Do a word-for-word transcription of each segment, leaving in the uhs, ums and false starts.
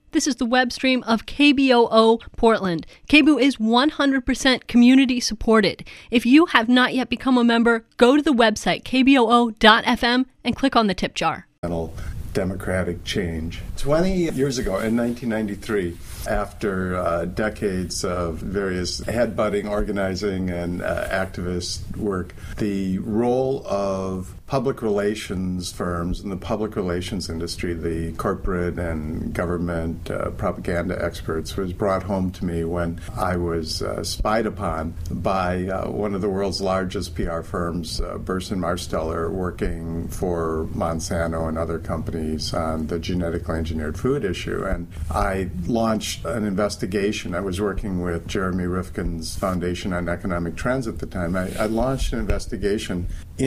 This is the web stream of K B O O Portland. K B O O is one hundred percent community supported. If you have not yet become a member, go to the website k b o o dot f m and click on the tip jar. Democratic change. twenty years ago, in nineteen ninety-three, after uh, decades of various headbutting, organizing, and uh, activist work, the role of public relations firms in the public relations industry, the corporate and government uh, propaganda experts, was brought home to me when I was uh, spied upon by uh, one of the world's largest P R firms, uh, Burson Marsteller, working for Monsanto and other companies on the genetically engineered food issue. And I launched an investigation. I was working with Jeremy Rifkin's Foundation on Economic Trends at the time. I, I launched an investigation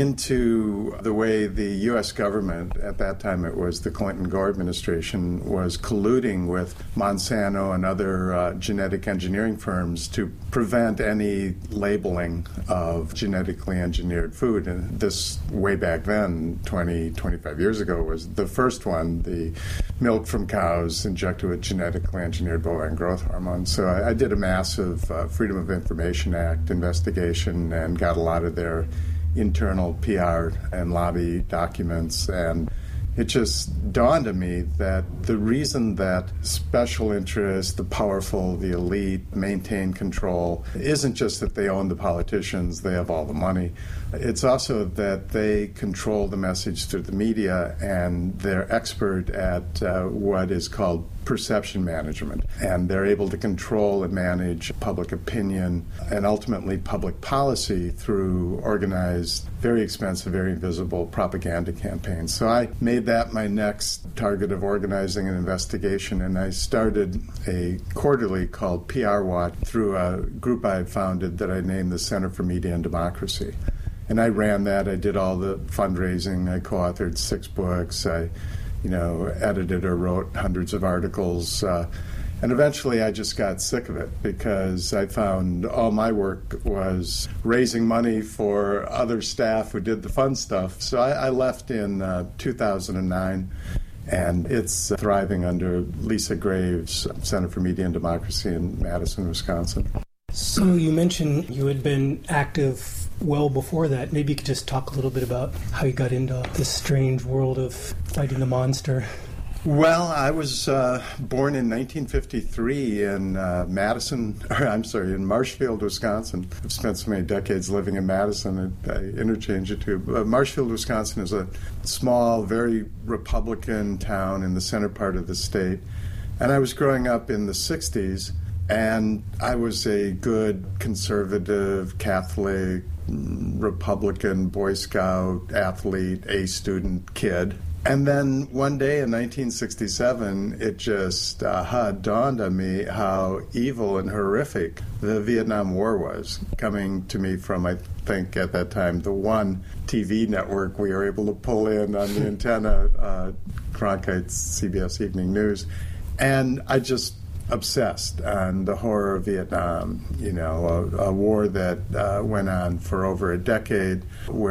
into the way the U S government, at that time it was the Clinton-Gore administration, was colluding with Monsanto and other uh, genetic engineering firms to prevent any labeling of genetically engineered food. And this, way back then, twenty, twenty-five years ago, was the first one, the milk from cows injected with genetically engineered bovine growth hormone. So I, I did a massive uh, Freedom of Information Act investigation and got a lot of their internal P R and lobby documents, and it just dawned on me that the reason that special interests, the powerful, the elite, maintain control isn't just that they own the politicians, they have all the money. It's also that they control the message through the media, and they're expert at uh, what is called perception management. And they're able to control and manage public opinion and ultimately public policy through organized, very expensive, very invisible propaganda campaigns. So I made that my next target of organizing an investigation, and I started a quarterly called P R Watch through a group I had founded that I named the Center for Media and Democracy. And I ran that. I did all the fundraising. I co-authored six books. I, you know, edited or wrote hundreds of articles. Uh, and eventually I just got sick of it because I found all my work was raising money for other staff who did the fun stuff. So I, I left in uh, two thousand nine. And it's thriving under Lisa Graves, Center for Media and Democracy in Madison, Wisconsin. So you mentioned you had been active well before that. Maybe you could just talk a little bit about how you got into this strange world of fighting the monster. Well, I was uh, born in nineteen fifty-three in uh, Madison, or I'm sorry, in Marshfield, Wisconsin. I've spent so many decades living in Madison, I, I interchange it too. Uh, Marshfield, Wisconsin is a small, very Republican town in the center part of the state. And I was growing up in the sixties, and I was a good conservative, Catholic, Republican, Boy Scout, athlete, A student kid. And then one day in nineteen sixty-seven, it just uh, dawned on me how evil and horrific the Vietnam War was, coming to me from, I think, at that time, the one T V network we were able to pull in on the antenna, uh, Cronkite's C B S Evening News. And I just obsessed on the horror of Vietnam, you know, a, a war that uh, went on for over a decade,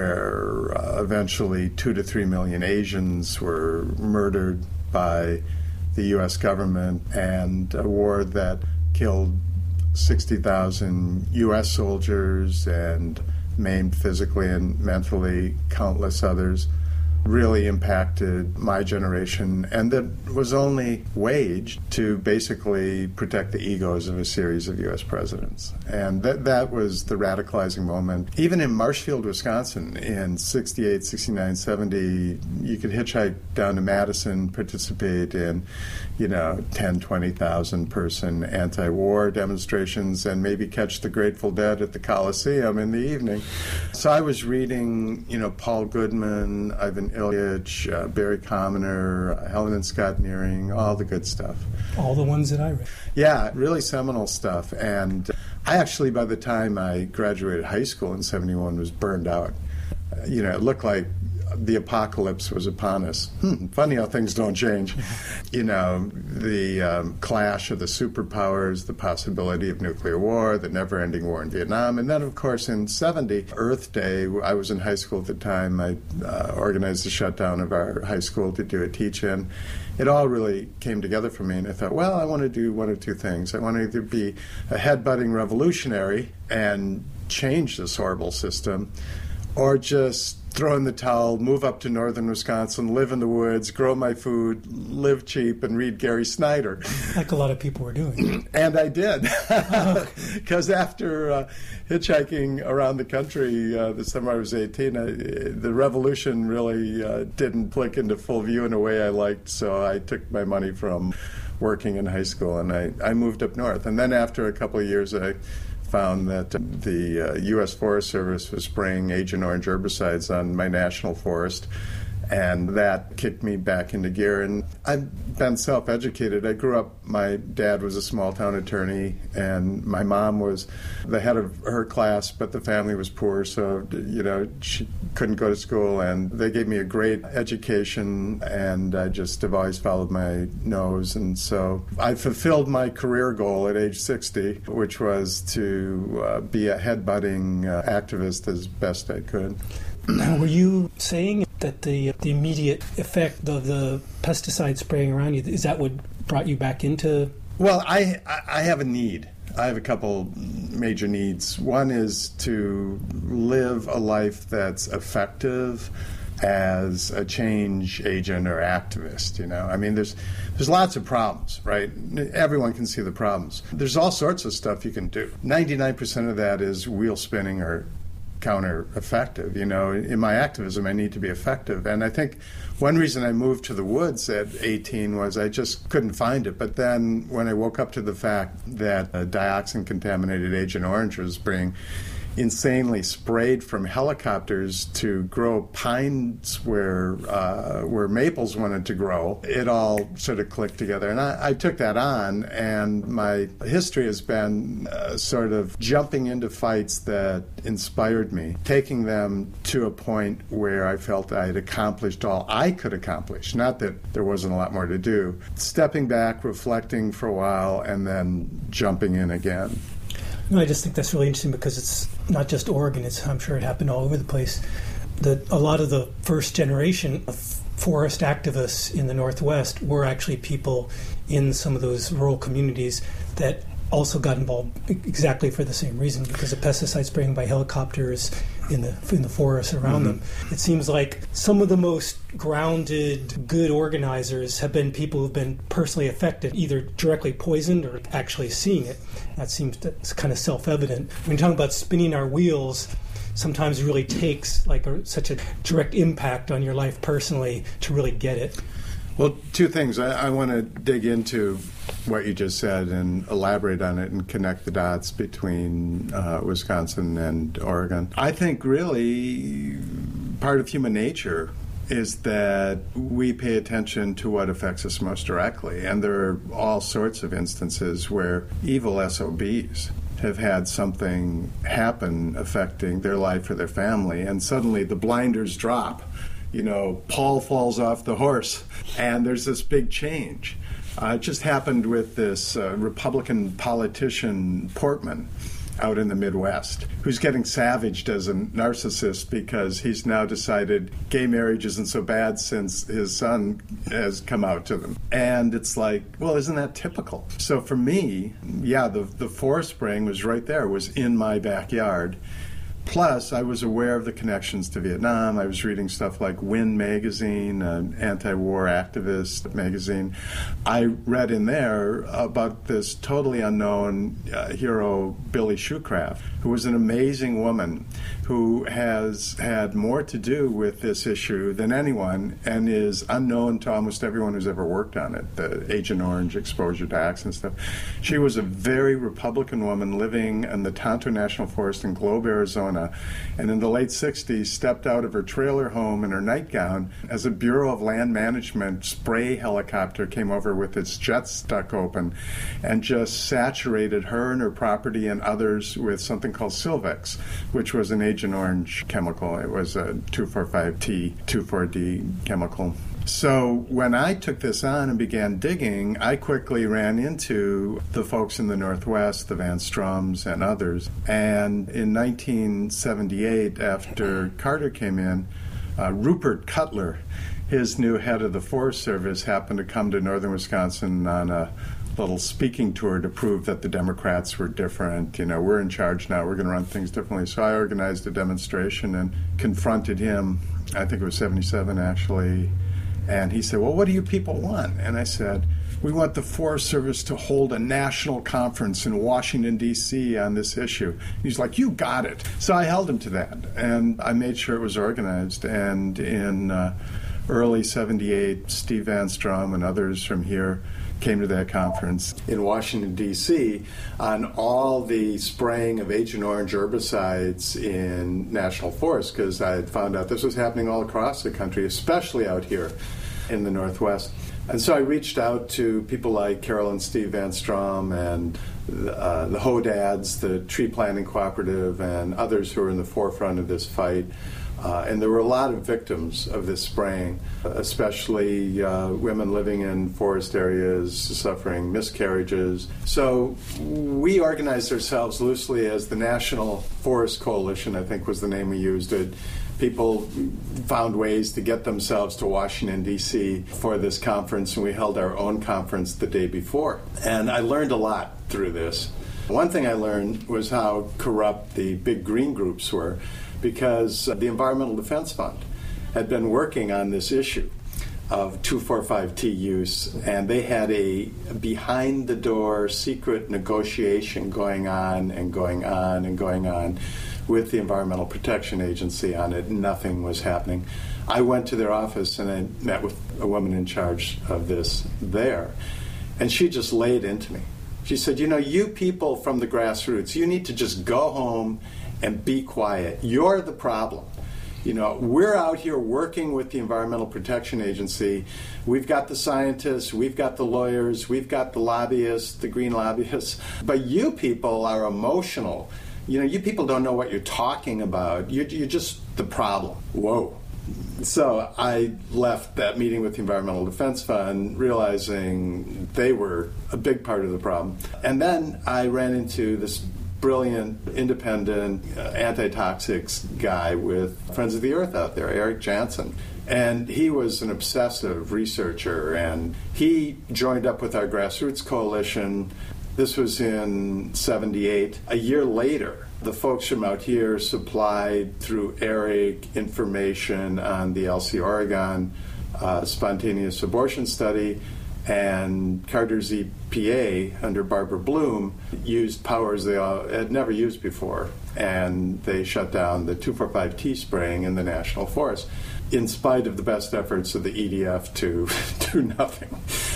where uh, eventually two to three million Asians were murdered by the U S government, and a war that killed sixty thousand U S soldiers and maimed physically and mentally countless others. Really impacted my generation, and that was only waged to basically protect the egos of a series of U S presidents. And that that was the radicalizing moment. Even in Marshfield, Wisconsin, in sixty-eight, sixty-nine, seventy, you could hitchhike down to Madison, participate in, you know, ten, twenty thousand person anti-war demonstrations, and maybe catch the Grateful Dead at the Coliseum in the evening. So I was reading, you know, Paul Goodman, Ivan Ilyich, uh, Barry Commoner, uh, Helen and Scott Nearing, all the good stuff. All the ones that I read. Yeah, really seminal stuff. And I actually, by the time I graduated high school in seventy-one, was burned out. Uh, you know, it looked like the apocalypse was upon us. Hmm, funny how things don't change. You know, the um, clash of the superpowers, the possibility of nuclear war, the never-ending war in Vietnam, and then, of course, in seventy, Earth Day, I was in high school at the time. I uh, organized the shutdown of our high school to do a teach-in. It all really came together for me, and I thought, well, I want to do one of two things. I want to either be a head-butting revolutionary and change this horrible system, or just throw in the towel, move up to northern Wisconsin, live in the woods, grow my food, live cheap, and read Gary Snyder. Like a lot of people were doing. And I did. Because after uh, hitchhiking around the country uh, the summer I was eighteen, I, the revolution really uh, didn't click into full view in a way I liked, so I took my money from working in high school, and I, I moved up north. And then after a couple of years, I found that the uh, U S Forest Service was spraying Agent Orange herbicides on my national forest, and that kicked me back into gear. And I've been self-educated. I grew up, my dad was a small-town attorney, and my mom was the head of her class, but the family was poor, so, you know, she couldn't go to school, and they gave me a great education, and I just have always followed my nose. And so I fulfilled my career goal at age sixty, which was to uh, be a head-butting uh, activist as best I could. Now, were you saying that the the immediate effect of the pesticide spraying around you, is that what brought you back into? Well, I I have a need. I have a couple major needs. One is to live a life that's effective as a change agent or activist. You know, I mean, there's there's lots of problems, right? Everyone can see the problems. There's all sorts of stuff you can do. ninety-nine percent of that is wheel spinning or counter-effective. You know, in my activism, I need to be effective. And I think one reason I moved to the woods at eighteen was I just couldn't find it. But then when I woke up to the fact that a dioxin-contaminated Agent Orange was being insanely sprayed from helicopters to grow pines where uh, where maples wanted to grow, it all sort of clicked together. And I, I took that on, and my history has been uh, sort of jumping into fights that inspired me, taking them to a point where I felt I had accomplished all I could accomplish. Not that there wasn't a lot more to do. Stepping back, reflecting for a while, and then jumping in again. No, I just think that's really interesting because it's not just Oregon. It's, I'm sure it happened all over the place. That a lot of the first generation of forest activists in the Northwest were actually people in some of those rural communities that also got involved exactly for the same reason, because of pesticide spraying by helicopters in the in the forests around mm-hmm. them. It seems like some of the most grounded, good organizers have been people who've been personally affected, either directly poisoned or actually seeing it. That seems to, it's kind of self-evident. When you're talking about spinning our wheels, sometimes it really takes like a, such a direct impact on your life personally to really get it. Well, two things. I, I want to dig into what you just said and elaborate on it and connect the dots between uh, Wisconsin and Oregon. I think really part of human nature is that we pay attention to what affects us most directly. And there are all sorts of instances where evil S O Bs have had something happen affecting their life or their family, and suddenly the blinders drop. You know, Paul falls off the horse, and there's this big change. Uh, it just happened with this uh, Republican politician, Portman, out in the Midwest, who's getting savaged as a narcissist because he's now decided gay marriage isn't so bad since his son has come out to them. And it's like, well, isn't that typical? So for me, yeah, the, the forest spraying was right there, was in my backyard. Plus, I was aware of the connections to Vietnam. I was reading stuff like Win magazine, an anti-war activist magazine. I read in there about this totally unknown uh, hero, Billy Shoecraft, who was an amazing woman who has had more to do with this issue than anyone and is unknown to almost everyone who's ever worked on it, the Agent Orange exposure to acts and stuff. She was a very Republican woman living in the Tonto National Forest in Globe, Arizona, and in the late sixties stepped out of her trailer home in her nightgown as a Bureau of Land Management spray helicopter came over with its jets stuck open and just saturated her and her property and others with something called Silvex, which was an Agent Agent Orange chemical. It was a two forty-five T, two four D chemical. So when I took this on and began digging, I quickly ran into the folks in the Northwest, the Van Stroms and others. And in nineteen seventy-eight, after Carter came in, uh, Rupert Cutler, his new head of the Forest Service, happened to come to northern Wisconsin on a little speaking tour to prove that the Democrats were different. You know, we're in charge now, we're going to run things differently. So I organized a demonstration and confronted him, I think it was seventy-seven actually, and he said, well, what do you people want? And I said, we want the Forest Service to hold a national conference in Washington, D C on this issue. He's like, you got it. So I held him to that, and I made sure it was organized. And in uh, early seventy-eight, Steve Van Strom and others from here came to that conference in Washington, D C on all the spraying of Agent Orange herbicides in national forests, because I had found out this was happening all across the country, especially out here in the Northwest. And so I reached out to people like Carol and Steve Van Strom and uh, the Hodads, the Tree Planting Cooperative, and others who are in the forefront of this fight. Uh, and there were a lot of victims of this spraying, especially uh, women living in forest areas suffering miscarriages. So we organized ourselves loosely as the National Forest Coalition, I think was the name we used. It, people found ways to get themselves to Washington, D C for this conference, and we held our own conference the day before. And I learned a lot through this. One thing I learned was how corrupt the big green groups were, because the Environmental Defense Fund had been working on this issue of two forty-five T use, and they had a behind-the-door secret negotiation going on and going on and going on with the Environmental Protection Agency on it. Nothing was happening. I went to their office and I met with a woman in charge of this there, and she just laid into me. She said, you know, you people from the grassroots, you need to just go home and be quiet. You're the problem. You know, we're out here working with the Environmental Protection Agency. We've got the scientists, we've got the lawyers, we've got the lobbyists, the green lobbyists, but you people are emotional. You know, you people don't know what you're talking about. You're, you're just the problem. Whoa. So I left that meeting with the Environmental Defense Fund realizing they were a big part of the problem. And then I ran into this brilliant, independent, uh, anti-toxics guy with Friends of the Earth out there, Eric Jansen. And he was an obsessive researcher, and he joined up with our grassroots coalition. This was in seventy-eight. A year later, the folks from out here supplied through Eric information on the L C Oregon uh, spontaneous abortion study, and Carter's E P A under Barbara Bloom used powers they all had never used before, and they shut down the two forty-five T spraying in the national forest, in spite of the best efforts of the E D F to do nothing.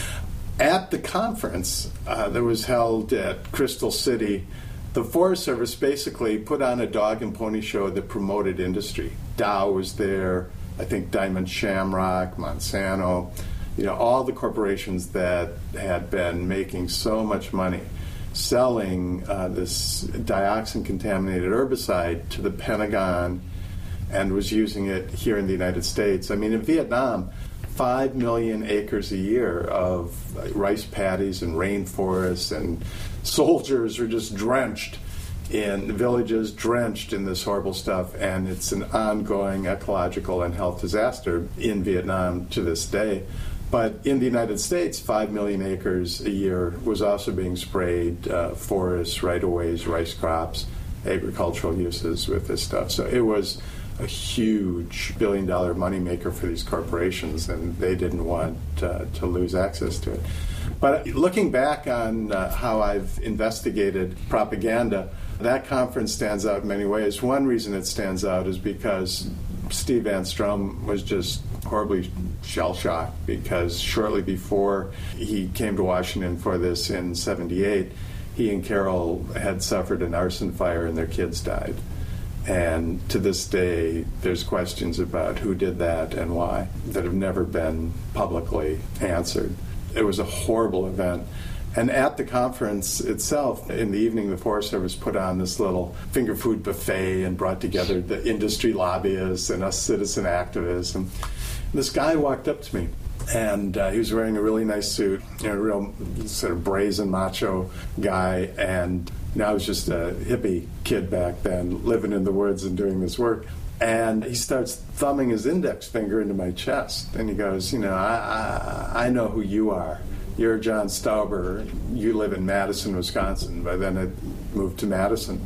At the conference uh, that was held at Crystal City, the Forest Service basically put on a dog and pony show that promoted industry. Dow was there, I think Diamond Shamrock, Monsanto, you know, all the corporations that had been making so much money selling uh, this dioxin-contaminated herbicide to the Pentagon and was using it here in the United States. I mean, in Vietnam, five million acres a year of rice paddies and rainforests, and soldiers are just drenched in villages, drenched in this horrible stuff, and it's an ongoing ecological and health disaster in Vietnam to this day. But in the United States, five million acres a year was also being sprayed, uh, forests, right-of-ways, rice crops, agricultural uses with this stuff. So it was a huge billion-dollar moneymaker for these corporations, and they didn't want uh, to lose access to it. But looking back on uh, how I've investigated propaganda, that conference stands out in many ways. One reason it stands out is because Steve Van Strom was just horribly shell-shocked, because shortly before he came to Washington for this in seventy-eight, he and Carol had suffered an arson fire and their kids died. And to this day, there's questions about who did that and why that have never been publicly answered. It was a horrible event. And at the conference itself, in the evening, the Forest Service put on this little finger food buffet and brought together the industry lobbyists and us citizen activists. And this guy walked up to me, and uh, he was wearing a really nice suit, you know, a real sort of brazen macho guy. And you know, I was just a hippie kid back then, living in the woods and doing this work. And he starts thumbing his index finger into my chest, and he goes, you know, I, I, I know who you are. You're John Stauber. You live in Madison, Wisconsin. By then I moved to Madison.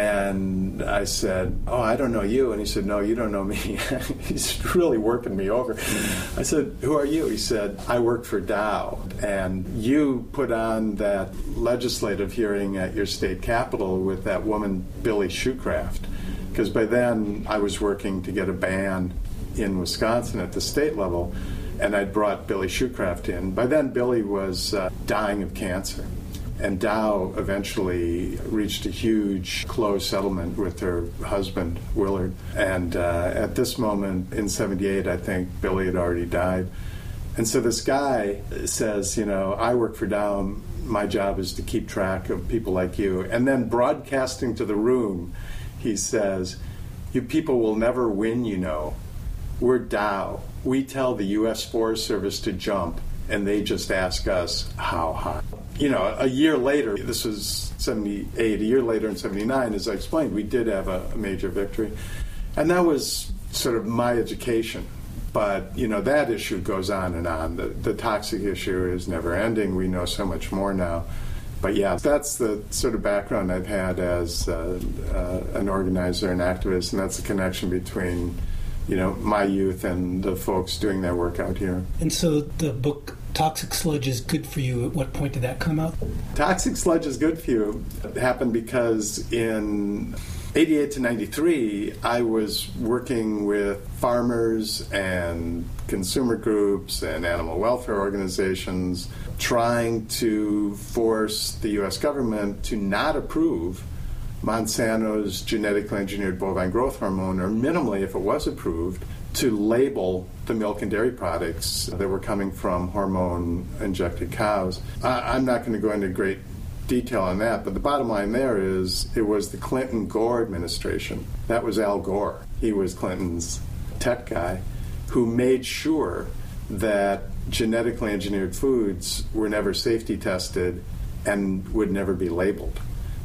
And I said, oh, I don't know you. And he said, no, you don't know me. He's really working me over. I said, who are you? He said, I work for Dow. And you put on that legislative hearing at your state capitol with that woman, Billy Shoecraft. Because by then I was working to get a ban in Wisconsin at the state level, and I'd brought Billy Shoecraft in. By then, Billy was uh, dying of cancer, and Dow eventually reached a huge closed settlement with her husband, Willard. And uh, at this moment, in seventy-eight, I think Billy had already died. And so this guy says, you know, I work for Dow. My job is to keep track of people like you. And then broadcasting to the room, he says, you people will never win, you know. We're Dow. We tell the U S Forest Service to jump, and they just ask us how high. You know, a year later, this was seventy-eight, a year later in seventy-nine, as I explained, we did have a, a major victory. And that was sort of my education. But, you know, that issue goes on and on. The, the toxic issue is never ending. We know so much more now. But yeah, that's the sort of background I've had as uh, uh, an organizer and activist, and that's the connection between, you know, my youth and the folks doing that work out here. And so the book Toxic Sludge is Good for You, at what point did that come out? Toxic Sludge is Good for You happened because in eighty-eight to ninety-three, I was working with farmers and consumer groups and animal welfare organizations trying to force the U S government to not approve Monsanto's genetically engineered bovine growth hormone, or minimally, if it was approved, to label the milk and dairy products that were coming from hormone-injected cows. I, I'm not going to go into great detail on that, but the bottom line there is it was the Clinton-Gore administration. That was Al Gore. He was Clinton's tech guy who made sure that genetically engineered foods were never safety tested and would never be labeled.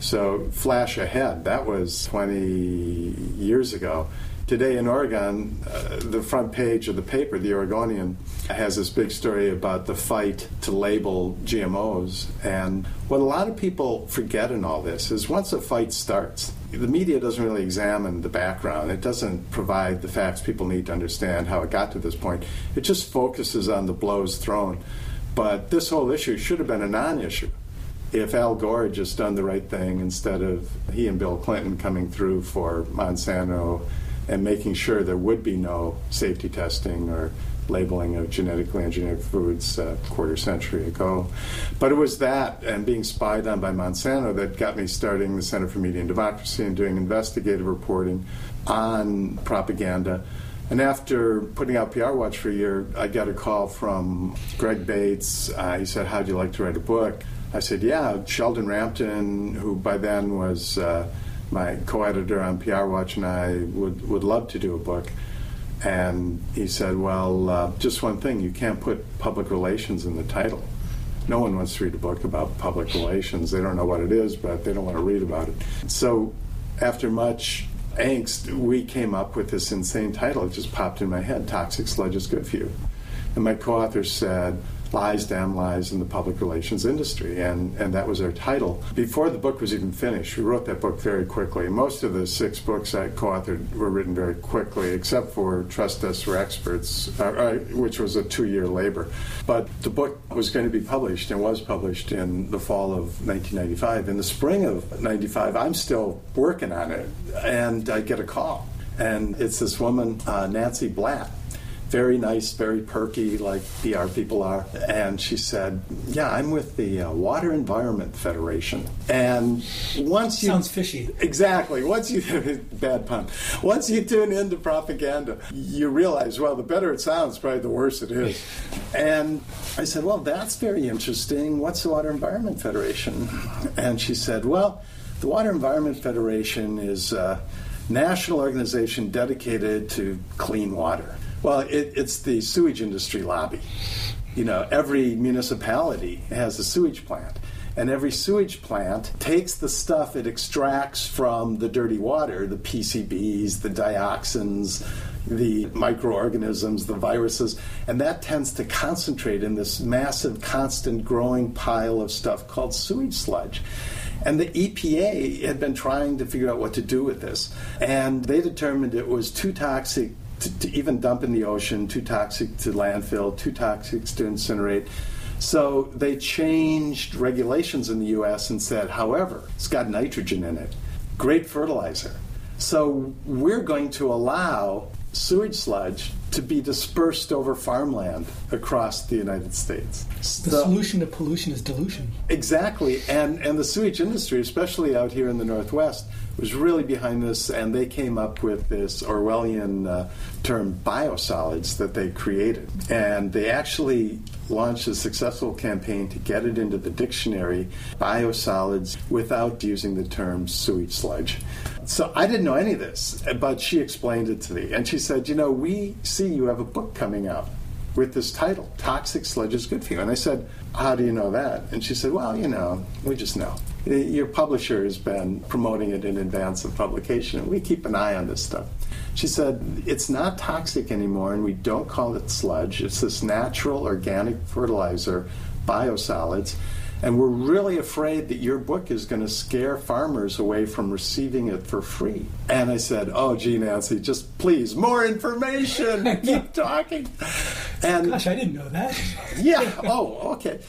So flash ahead, that was twenty years ago. Today in Oregon, uh, the front page of the paper, The Oregonian, has this big story about the fight to label G M Os. And what a lot of people forget in all this is once a fight starts, the media doesn't really examine the background. It doesn't provide the facts people need to understand how it got to this point. It just focuses on the blows thrown. But this whole issue should have been a non-issue if Al Gore had just done the right thing instead of he and Bill Clinton coming through for Monsanto and making sure there would be no safety testing or labeling of genetically engineered foods a quarter century ago. But it was that and being spied on by Monsanto that got me starting the Center for Media and Democracy and doing investigative reporting on propaganda. And after putting out P R Watch for a year, I got a call from Greg Bates. Uh, he said, how'd you like to write a book? I said, yeah. Sheldon Rampton, who by then was uh, my co-editor on P R Watch, and I would, would love to do a book. And he said, well, uh, just one thing, you can't put public relations in the title. No one wants to read a book about public relations. They don't know what it is, but they don't want to read about it. So after much angst, we came up with this insane title. It just popped in my head, Toxic Sludge is Good for You. And my co-author said, Lies, Damn Lies in the Public Relations Industry, and, and that was our title. Before the book was even finished, we wrote that book very quickly. Most of the six books I co-authored were written very quickly, except for Trust Us, We're Experts, uh, uh, which was a two-year labor. But the book was going to be published, and was published in the fall of nineteen ninety-five. In the spring of ninety-five, I'm still working on it, and I get a call. And it's this woman, uh, Nancy Blatt, very nice, very perky, like P R people are. And she said, yeah, I'm with the uh, Water Environment Federation. And once you... Sounds fishy. Exactly. Once you... bad pun. Once you tune into propaganda, you realize, well, the better it sounds, probably the worse it is. And I said, well, that's very interesting. What's the Water Environment Federation? And she said, well, the Water Environment Federation is a national organization dedicated to clean water. Well, it, it's the sewage industry lobby. You know, every municipality has a sewage plant, and every sewage plant takes the stuff it extracts from the dirty water, the P C Bs, the dioxins, the microorganisms, the viruses, and that tends to concentrate in this massive, constant growing pile of stuff called sewage sludge. And the E P A had been trying to figure out what to do with this, and they determined it was too toxic To, to even dump in the ocean, too toxic to landfill, too toxic to incinerate. So they changed regulations in the U S and said, however, it's got nitrogen in it, great fertilizer. So we're going to allow sewage sludge to be dispersed over farmland across the United States. The so, solution to pollution is dilution. Exactly. And, and the sewage industry, especially out here in the Northwest, was really behind this, and they came up with this Orwellian uh, term biosolids that they created. And they actually launched a successful campaign to get it into the dictionary, biosolids, without using the term sewage sludge. So I didn't know any of this, but she explained it to me. And she said, you know, we see you have a book coming out with this title, Toxic Sludge is Good for You. And I said, how do you know that? And she said, well, you know, we just know. Your publisher has been promoting it in advance of publication, and we keep an eye on this stuff. She said, it's not toxic anymore, and we don't call it sludge. It's this natural organic fertilizer, biosolids, and we're really afraid that your book is going to scare farmers away from receiving it for free. And I said, oh, gee, Nancy, just please, more information. Keep talking. And gosh, I didn't know that. Yeah. Oh, okay.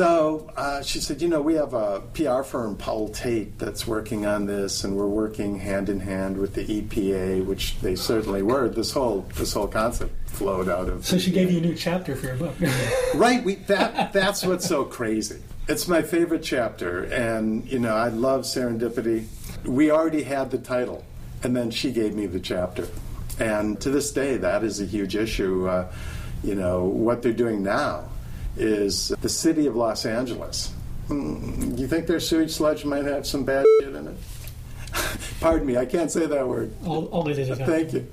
So uh, she said, you know, we have a P R firm, Powell Tate, that's working on this, and we're working hand in hand with the E P A, which they certainly were. This whole this whole concept flowed out of. So she gave you a new chapter for your book. Right. We that that's what's so crazy. It's my favorite chapter, and you know, I love serendipity. We already had the title, and then she gave me the chapter, and to this day, that is a huge issue. Uh, you know, what they're doing now is the city of Los Angeles. Mm, you think their sewage sludge might have some bad shit in it? Pardon me, I can't say that word. All, all it is. Thank you.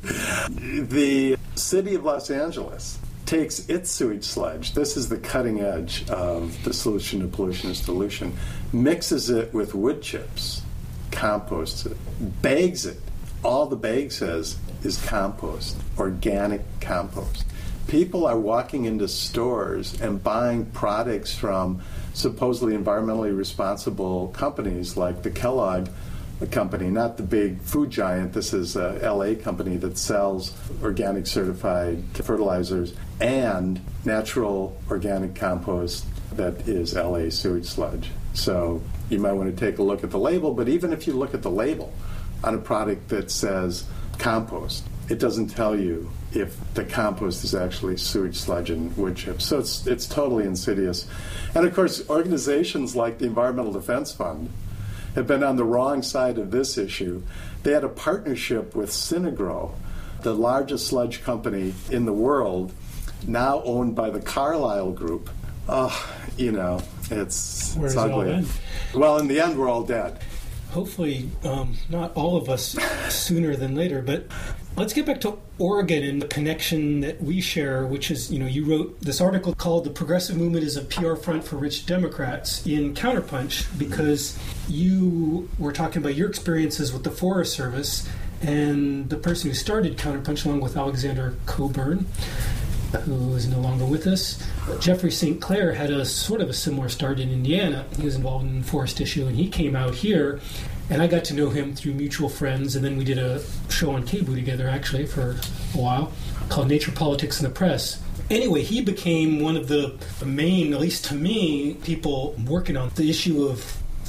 The city of Los Angeles takes its sewage sludge, this is the cutting edge of the solution to pollution is dilution, mixes it with wood chips, composts it, bags it. All the bag says is compost, organic compost. People are walking into stores and buying products from supposedly environmentally responsible companies like the Kellogg company, not the big food giant. This is a L A company that sells organic certified fertilizers and natural organic compost that is L A sewage sludge. So you might want to take a look at the label, but even if you look at the label on a product that says compost, it doesn't tell you if the compost is actually sewage sludge and wood chips. So it's it's totally insidious. And of course, organizations like the Environmental Defense Fund have been on the wrong side of this issue. They had a partnership with Synagro, the largest sludge company in the world, now owned by the Carlyle Group. Oh, you know, it's, it's ugly. Well, in the end, we're all dead. Hopefully, um, not all of us sooner than later, but let's get back to Oregon and the connection that we share, which is, you know, you wrote this article called The Progressive Movement is a P R Front for Rich Democrats in Counterpunch, because you were talking about your experiences with the Forest Service, and the person who started Counterpunch, along with Alexander Coburn, who is no longer with us, Jeffrey Saint Clair, had a sort of a similar start in Indiana. He was involved in the forest issue, and he came out here, and I got to know him through mutual friends, and then we did a show on K B O O together, actually, for a while, called Nature, Politics, and the Press. Anyway, he became one of the main, at least to me, people working on the issue of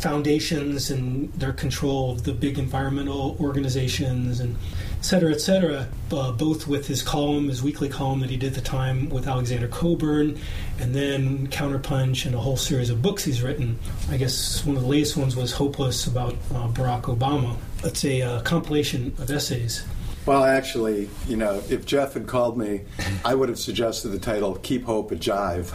foundations and their control of the big environmental organizations and et cetera, et cetera, uh, both with his column, his weekly column that he did at the time with Alexander Cockburn, and then Counterpunch and a whole series of books he's written. I guess one of the latest ones was Hopeless about uh, Barack Obama. It's a uh, compilation of essays. Well, actually, you know, if Jeff had called me, I would have suggested the title "Keep Hope a Jive."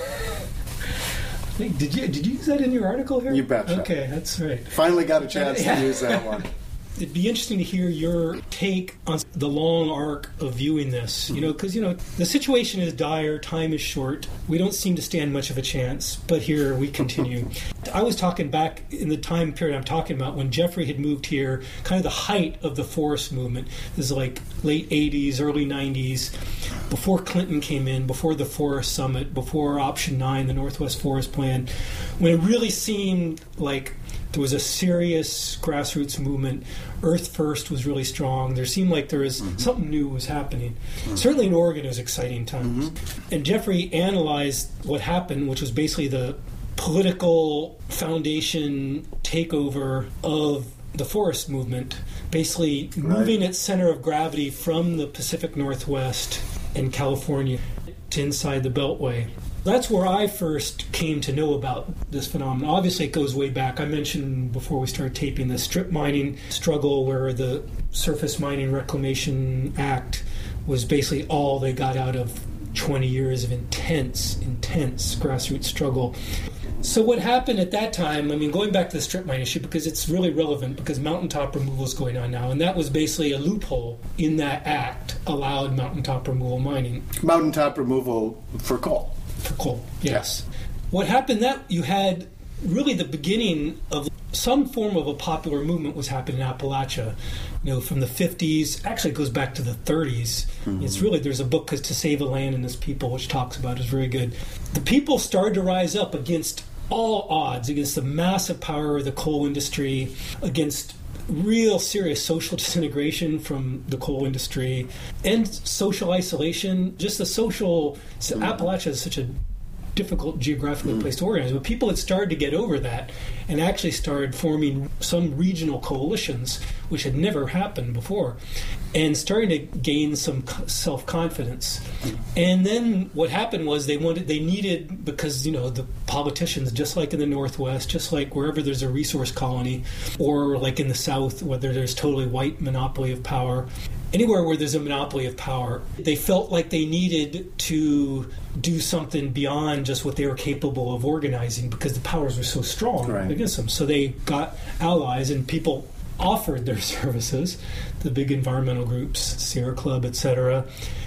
Did you did you use that in your article here? You betcha. Okay, that's right. Finally got a chance to use that one. It'd be interesting to hear your take on the long arc of viewing this, you know, because, you know, the situation is dire, time is short, we don't seem to stand much of a chance, but here we continue. I was talking back in the time period I'm talking about when Jeffrey had moved here, kind of the height of the forest movement. This is like late eighties, early nineties, before Clinton came in, before the Forest Summit, before Option nine, the Northwest Forest Plan, when it really seemed like there was a serious grassroots movement. Earth First was really strong. There seemed like there was mm-hmm. something new was happening. Mm-hmm. Certainly in Oregon, it was exciting times. Mm-hmm. And Jeffrey analyzed what happened, which was basically the political foundation takeover of the forest movement, basically right. moving its center of gravity from the Pacific Northwest and California to inside the Beltway. That's where I first came to know about this phenomenon. Obviously, it goes way back. I mentioned before we started taping the strip mining struggle, where the Surface Mining Reclamation Act was basically all they got out of twenty years of intense, intense grassroots struggle. So what happened at that time, I mean, going back to the strip mine issue, because it's really relevant, because mountaintop removal is going on now, and that was basically a loophole in that act, allowed mountaintop removal mining. Mountaintop removal for coal. For coal, yes. Yeah. What happened that you had really the beginning of some form of a popular movement was happening in Appalachia. You know, from the fifties, actually it goes back to the thirties. Mm-hmm. It's really, there's a book, To Save the Land and Its People, which talks about it. It's very good. The people started to rise up against all odds, against the massive power of the coal industry, against real serious social disintegration from the coal industry and social isolation. Just the social, so Appalachia is such a difficult geographical mm. place to organize, but people had started to get over that and actually started forming some regional coalitions, which had never happened before, and starting to gain some self-confidence. Mm. And then what happened was they wanted, they needed, because, you know, the politicians, just like in the Northwest, just like wherever there's a resource colony, or like in the South, whether there's totally white monopoly of power, anywhere where there's a monopoly of power, they felt like they needed to do something beyond just what they were capable of organizing, because the powers were so strong right. against them. So they got allies, and people offered their services, the big environmental groups, Sierra Club, et cetera,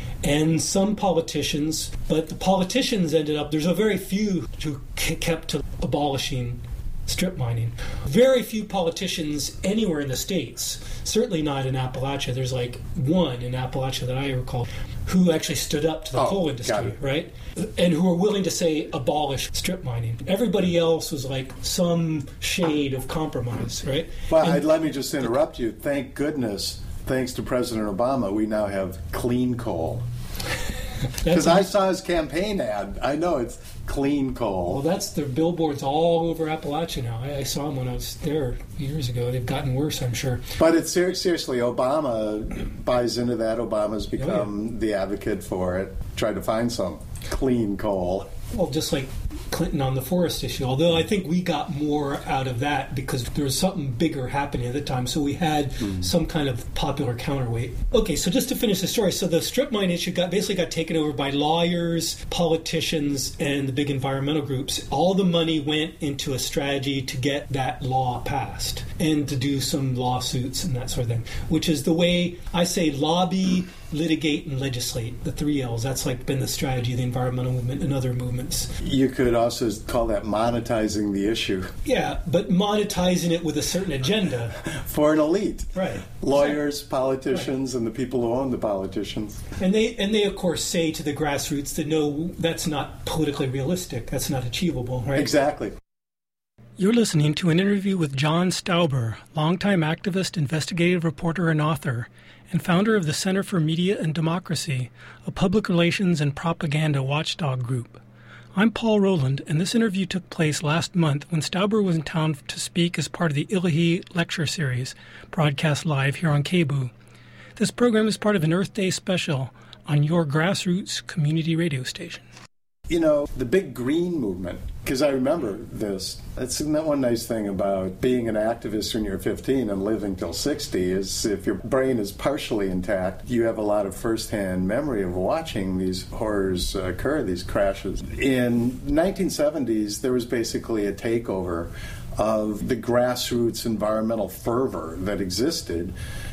and some politicians. But the politicians ended up, there's a very few who kept to abolishing strip mining. Very few politicians anywhere in the States, certainly not in Appalachia. There's like one in Appalachia that I recall who actually stood up to the oh, coal industry, right? And who were willing to say abolish strip mining. Everybody else was like some shade of compromise, right? Well, and, I'd, let me just interrupt you. Thank goodness, thanks to President Obama, we now have clean coal. Because I saw his campaign ad. I know it's clean coal. Well, that's the billboards all over Appalachia now. I, I saw them when I was there years ago. They've gotten worse, I'm sure. But it's ser- seriously, Obama buys into that. Obama's become oh, yeah. the advocate for it. Tried to find some clean coal. Well, just like Clinton on the forest issue, although I think we got more out of that because there was something bigger happening at the time, so we had mm. some kind of popular counterweight. Okay, so just to finish the story, so the strip mine issue got basically got taken over by lawyers, politicians, and the big environmental groups. All the money went into a strategy to get that law passed and to do some lawsuits and that sort of thing, which is the way I say lobby, litigate, and legislate, the three L's. That's like been the strategy of the environmental movement and other movements. You could also call that monetizing the issue. Yeah, but monetizing it with a certain agenda. For an elite. Right. Lawyers, politicians, right. and the people who own the politicians. And they, and they, of course, say to the grassroots that no, that's not politically realistic. That's not achievable, right? Exactly. You're listening to an interview with John Stauber, longtime activist, investigative reporter, and author, and founder of the Center for Media and Democracy, a public relations and propaganda watchdog group. I'm Paul Rowland, and this interview took place last month when Stauber was in town to speak as part of the Illahee Lecture Series, broadcast live here on K B O O. This program is part of an Earth Day special on your grassroots community radio station. You know, the big green movement, because I remember this, that's not one nice thing about being an activist when you're fifteen and living till sixty is if your brain is partially intact, you have a lot of firsthand memory of watching these horrors occur, these crashes. In nineteen seventies, there was basically a takeover of the grassroots environmental fervor that existed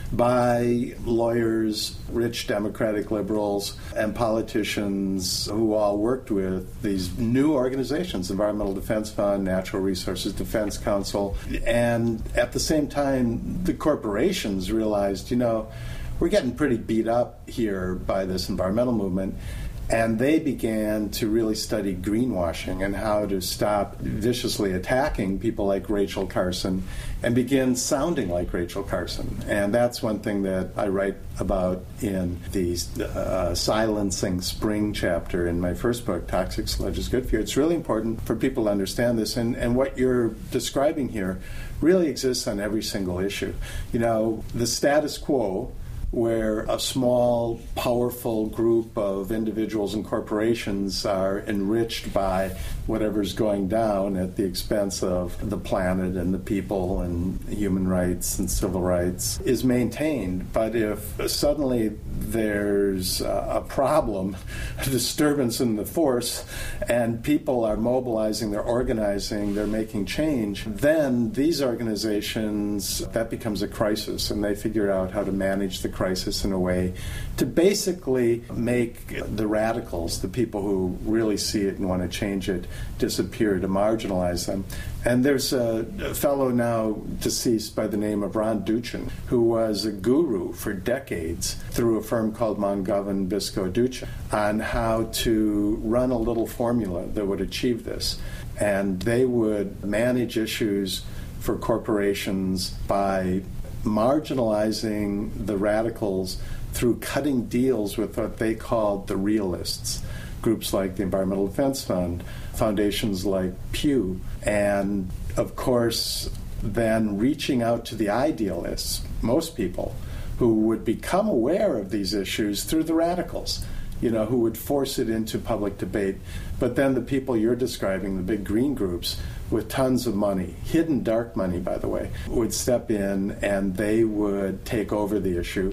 by lawyers, rich Democratic liberals, and politicians who all worked with these new organizations, Environmental Defense Fund, Natural Resources Defense Council. And at the same time, the corporations realized, you know, we're getting pretty beat up here by this environmental movement. And they began to really study greenwashing and how to stop viciously attacking people like Rachel Carson and begin sounding like Rachel Carson. And that's one thing that I write about in the uh, Silencing Spring chapter in my first book, Toxic Sludge is Good for You. It's really important for people to understand this. And, and what you're describing here really exists on every single issue. You know, the status quo, where a small, powerful group of individuals and corporations are enriched by whatever's going down at the expense of the planet and the people and human rights and civil rights, is maintained. But if suddenly there's a problem, a disturbance in the force, and people are mobilizing, they're organizing, they're making change, then these organizations, that becomes a crisis, and they figure out how to manage the crisis in a way to basically make the radicals, the people who really see it and want to change it, disappear, to marginalize them. And there's a, a fellow now deceased by the name of Ron Duchin, who was a guru for decades through a firm called Mongovin Bisco Duchin on how to run a little formula that would achieve this. And they would manage issues for corporations by marginalizing the radicals through cutting deals with what they called the realists, groups like the Environmental Defense Fund, foundations like Pew, and of course then reaching out to the idealists, most people, who would become aware of these issues through the radicals, you know, who would force it into public debate. But then the people you're describing, the big green groups, with tons of money, hidden dark money, by the way, would step in and they would take over the issue.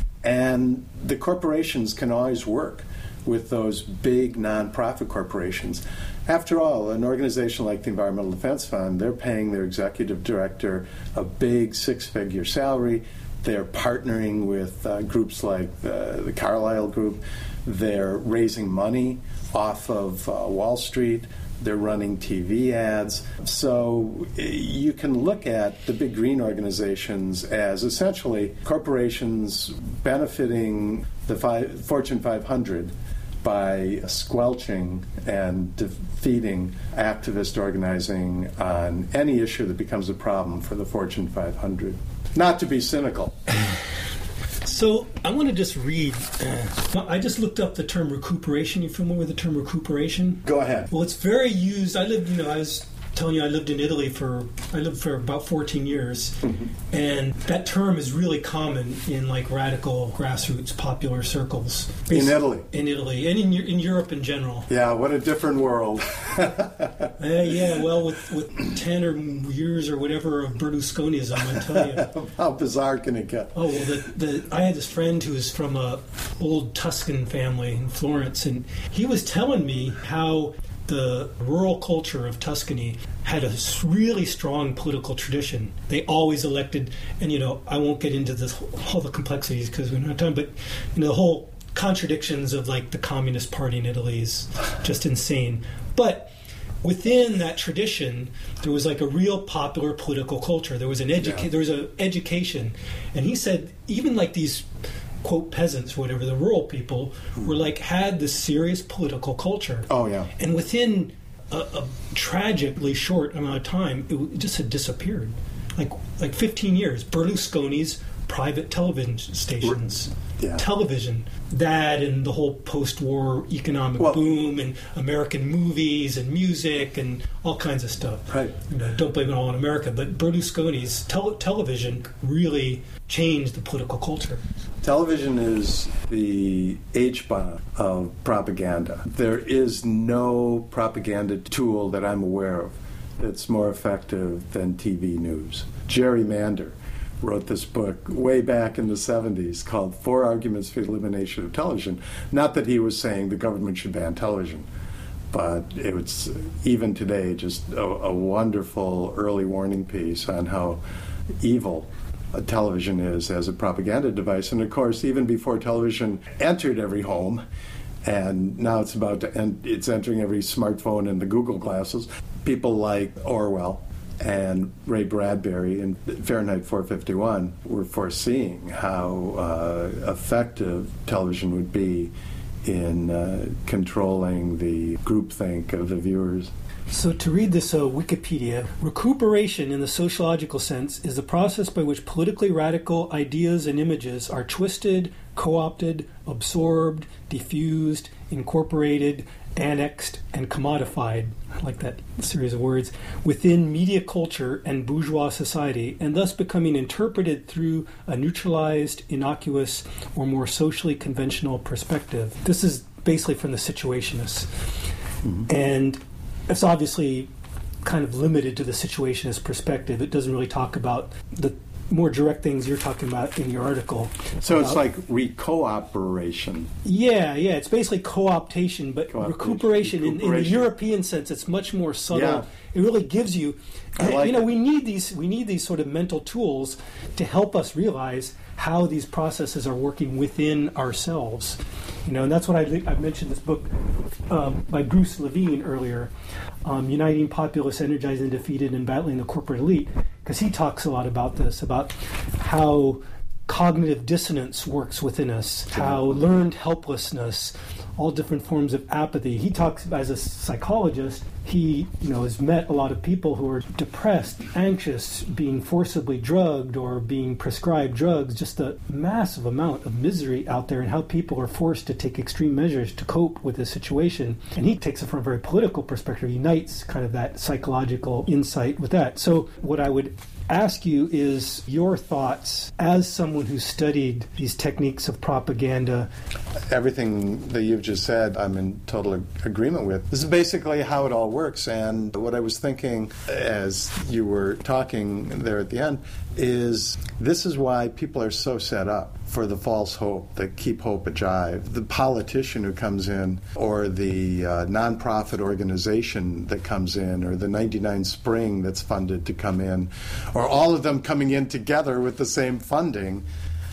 And the corporations can always work with those big nonprofit corporations. After all, an organization like the Environmental Defense Fund, they're paying their executive director a big six-figure salary. They're partnering with uh, groups like the, the Carlyle Group. They're raising money off of uh, Wall Street. They're running T V ads. So you can look at the big green organizations as essentially corporations benefiting the five, Fortune five hundred by squelching and defeating activist organizing on any issue that becomes a problem for the Fortune five hundred. Not to be cynical. So I want to just read. Uh, I just looked up the term recuperation. You familiar with the term recuperation? Go ahead. Well, it's very used. I lived, you know, I was telling you I lived in Italy for, I lived for about fourteen years. Mm-hmm. And that term is really common in like radical grassroots popular circles. In Italy? In Italy. And in, in Europe in general. Yeah, what a different world. uh, yeah, well, with, with ten or years or whatever of Berlusconism, I tell you. How bizarre can it get? Oh, well, the, the, I had this friend who was from a old Tuscan family in Florence, and he was telling me how the rural culture of Tuscany had a really strong political tradition. They always elected, and, you know, I won't get into this, all the complexities because we don't have time, but, you know, the whole contradictions of, like, the Communist Party in Italy is just insane. But within that tradition, there was, like, a real popular political culture. There was an educa- yeah. there was an education. And he said even, like, these quote peasants or whatever, the rural people were like had this serious political culture. Oh yeah. And within a, a tragically short amount of time, it just had disappeared. Like like fifteen years. Berlusconi's private television stations. Yeah. Television, that and the whole post-war economic well, boom and American movies and music and all kinds of stuff. Right. You know, don't blame it all on America, but Berlusconi's tel- television really changed the political culture. Television is the H-bomb of propaganda. There is no propaganda tool that I'm aware of that's more effective than T V news. Jerry Mander wrote this book way back in the seventies called Four Arguments for the Elimination of Television. Not that he was saying the government should ban television, but it was, even today, just a, a wonderful early warning piece on how evil a television is as a propaganda device. And of course, even before television entered every home, and now it's about to end, it's entering every smartphone and the Google glasses, people like Orwell and Ray Bradbury in Fahrenheit four fifty-one were foreseeing how uh, effective television would be in uh, controlling the groupthink of the viewers. So to read this uh, Wikipedia, recuperation in the sociological sense is the process by which politically radical ideas and images are twisted, co-opted, absorbed, diffused, incorporated, annexed, and commodified, I like that series of words, within media culture and bourgeois society, and thus becoming interpreted through a neutralized, innocuous, or more socially conventional perspective. This is basically from the Situationists. Mm-hmm. And it's obviously kind of limited to the Situationist perspective. It doesn't really talk about the more direct things you're talking about in your article. So about, it's like re-cooperation. Yeah, yeah. It's basically co-optation, but co-optation, recuperation, in, in the European sense, it's much more subtle. Yeah. It really gives you, like you know, it. we need these we need these sort of mental tools to help us realize how these processes are working within ourselves. You know, and that's what I, I mentioned this book um, by Bruce Levine earlier, um, Uniting Populace, Energizing the Defeated, and Battling the Corporate Elite, because he talks a lot about this, about how cognitive dissonance works within us, how learned helplessness, all different forms of apathy. He talks, as a psychologist, he you know has met a lot of people who are depressed, anxious, being forcibly drugged or being prescribed drugs, just a massive amount of misery out there, and how people are forced to take extreme measures to cope with this situation. And he takes it from a very political perspective, unites kind of that psychological insight with that. So what I would ask you is your thoughts as someone who studied these techniques of propaganda. Everything that you've just said, I'm in total ag- agreement with. This is basically how it all works. And what I was thinking as you were talking there at the end is this is why people are so set up for the false hope, the keep hope ajive. The politician who comes in, or the uh, nonprofit organization that comes in, or the ninety-nine Spring that's funded to come in, or all of them coming in together with the same funding.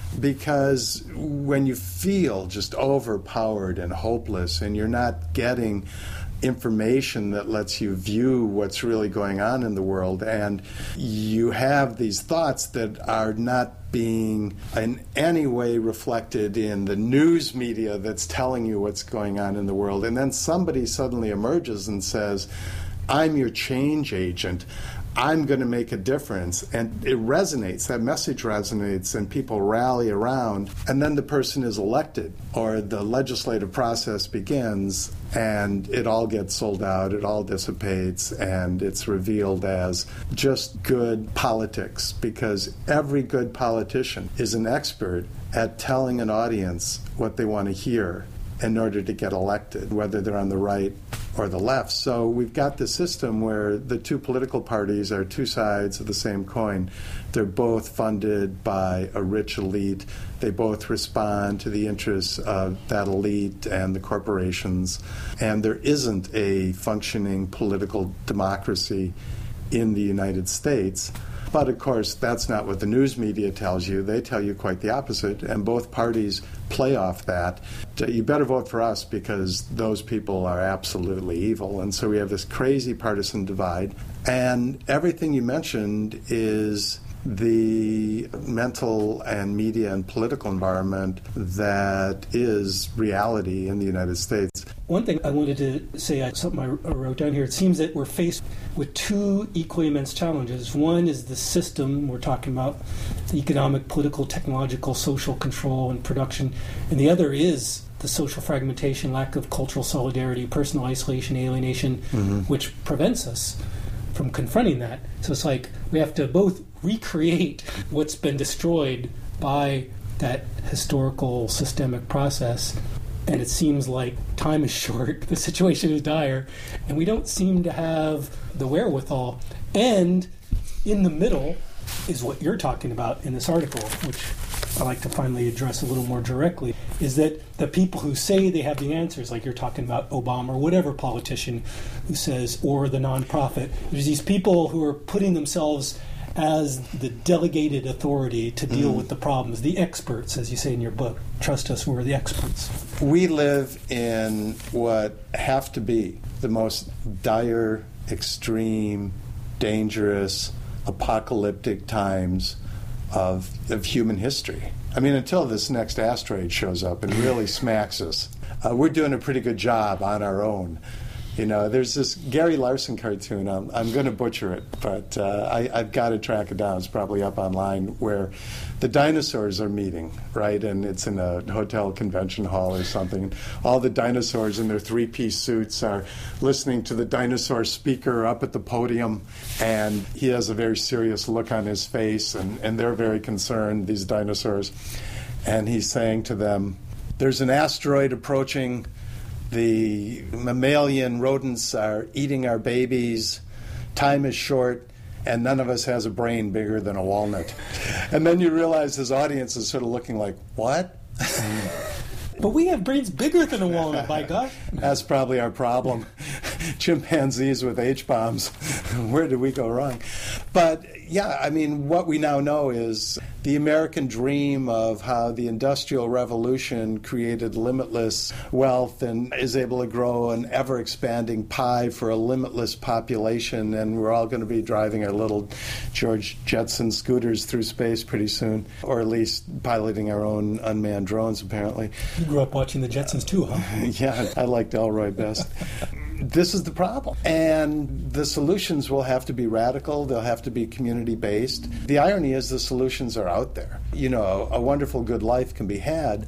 Because when you feel just overpowered and hopeless and you're not getting information that lets you view what's really going on in the world, and you have these thoughts that are not being in any way reflected in the news media that's telling you what's going on in the world, and then somebody suddenly emerges and says, I'm your change agent, I'm going to make a difference, and it resonates, that message resonates, and people rally around, and then the person is elected, or the legislative process begins, and it all gets sold out, it all dissipates, and it's revealed as just good politics, because every good politician is an expert at telling an audience what they want to hear in order to get elected, whether they're on the right or the left. So we've got this system where the two political parties are two sides of the same coin. They're both funded by a rich elite. They both respond to the interests of that elite and the corporations. And there isn't a functioning political democracy in the United States. But, of course, that's not what the news media tells you. They tell you quite the opposite, and both parties play off that. You better vote for us because those people are absolutely evil. And so we have this crazy partisan divide. And everything you mentioned is the mental and media and political environment that is reality in the United States. One thing I wanted to say, something I wrote down here, it seems that we're faced with two equally immense challenges. One is the system, we're talking about the economic, political, technological, social control and production, and the other is the social fragmentation, lack of cultural solidarity, personal isolation, alienation, mm-hmm. which prevents us from confronting that. So it's like we have to both recreate what's been destroyed by that historical systemic process, and it seems like time is short, the situation is dire, and we don't seem to have the wherewithal. And in the middle is what you're talking about in this article, which I'd like to finally address a little more directly, is that the people who say they have the answers, like you're talking about Obama or whatever politician who says, or the nonprofit, there's these people who are putting themselves as the delegated authority to deal mm. with the problems, the experts, as you say in your book. Trust us, we're the experts. We live in what have to be the most dire, extreme, dangerous, apocalyptic times of, of human history. I mean, until this next asteroid shows up and really smacks us, uh, we're doing a pretty good job on our own. You know, there's this Gary Larson cartoon, I'm, I'm going to butcher it, but uh, I, I've got to track it down. It's probably up online, where the dinosaurs are meeting, right? And it's in a hotel convention hall or something. All the dinosaurs in their three-piece suits are listening to the dinosaur speaker up at the podium, and he has a very serious look on his face, and, and they're very concerned, these dinosaurs. And he's saying to them, there's an asteroid approaching. The mammalian rodents are eating our babies. Time is short, and none of us has a brain bigger than a walnut. And then you realize his audience is sort of looking like, what? But we have brains bigger than a walnut, by God. That's probably our problem. Chimpanzees with H-bombs. Where did we go wrong? But, yeah, I mean, what we now know is the American dream of how the Industrial Revolution created limitless wealth and is able to grow an ever-expanding pie for a limitless population, and we're all going to be driving our little George Jetson scooters through space pretty soon, or at least piloting our own unmanned drones, apparently. You grew up watching the Jetsons too, huh? Yeah, I liked Elroy best. This is the problem. And the solutions will have to be radical. They'll have to be community-based. The irony is the solutions are out there. You know, a wonderful good life can be had,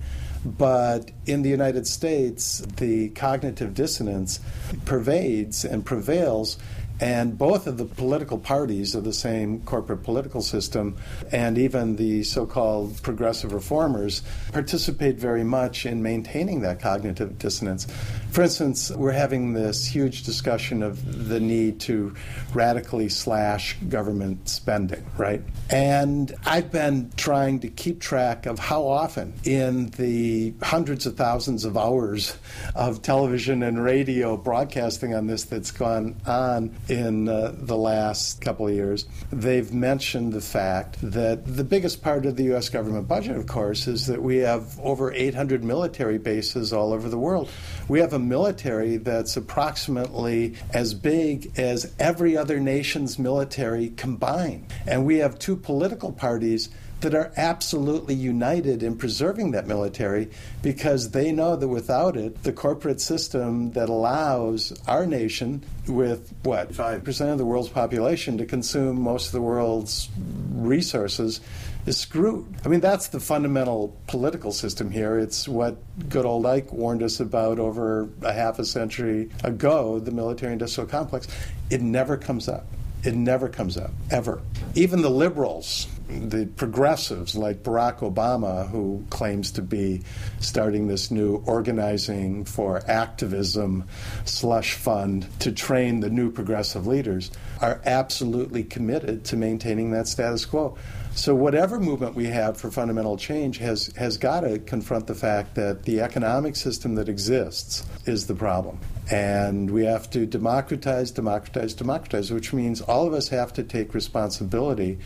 but in the United States, the cognitive dissonance pervades and prevails, and both of the political parties of the same corporate political system and even the so-called progressive reformers participate very much in maintaining that cognitive dissonance. For instance, we're having this huge discussion of the need to radically slash government spending, right? And I've been trying to keep track of how often in the hundreds of thousands of hours of television and radio broadcasting on this that's gone on in uh, the last couple of years, they've mentioned the fact that the biggest part of the U S government budget, of course, is that we have over eight hundred military bases all over the world. We have a military that's approximately as big as every other nation's military combined. And we have two political parties that are absolutely united in preserving that military because they know that without it, the corporate system that allows our nation, with, what, five percent of the world's population to consume most of the world's resources, is screwed. I mean, that's the fundamental political system here. It's what good old Ike warned us about over a half a century ago, the military-industrial complex. It never comes up. It never comes up, ever. Even the liberals, the progressives like Barack Obama, who claims to be starting this new organizing for activism slush fund to train the new progressive leaders, are absolutely committed to maintaining that status quo. So whatever movement we have for fundamental change has, has got to confront the fact that the economic system that exists is the problem. And we have to democratize, democratize, democratize, which means all of us have to take responsibility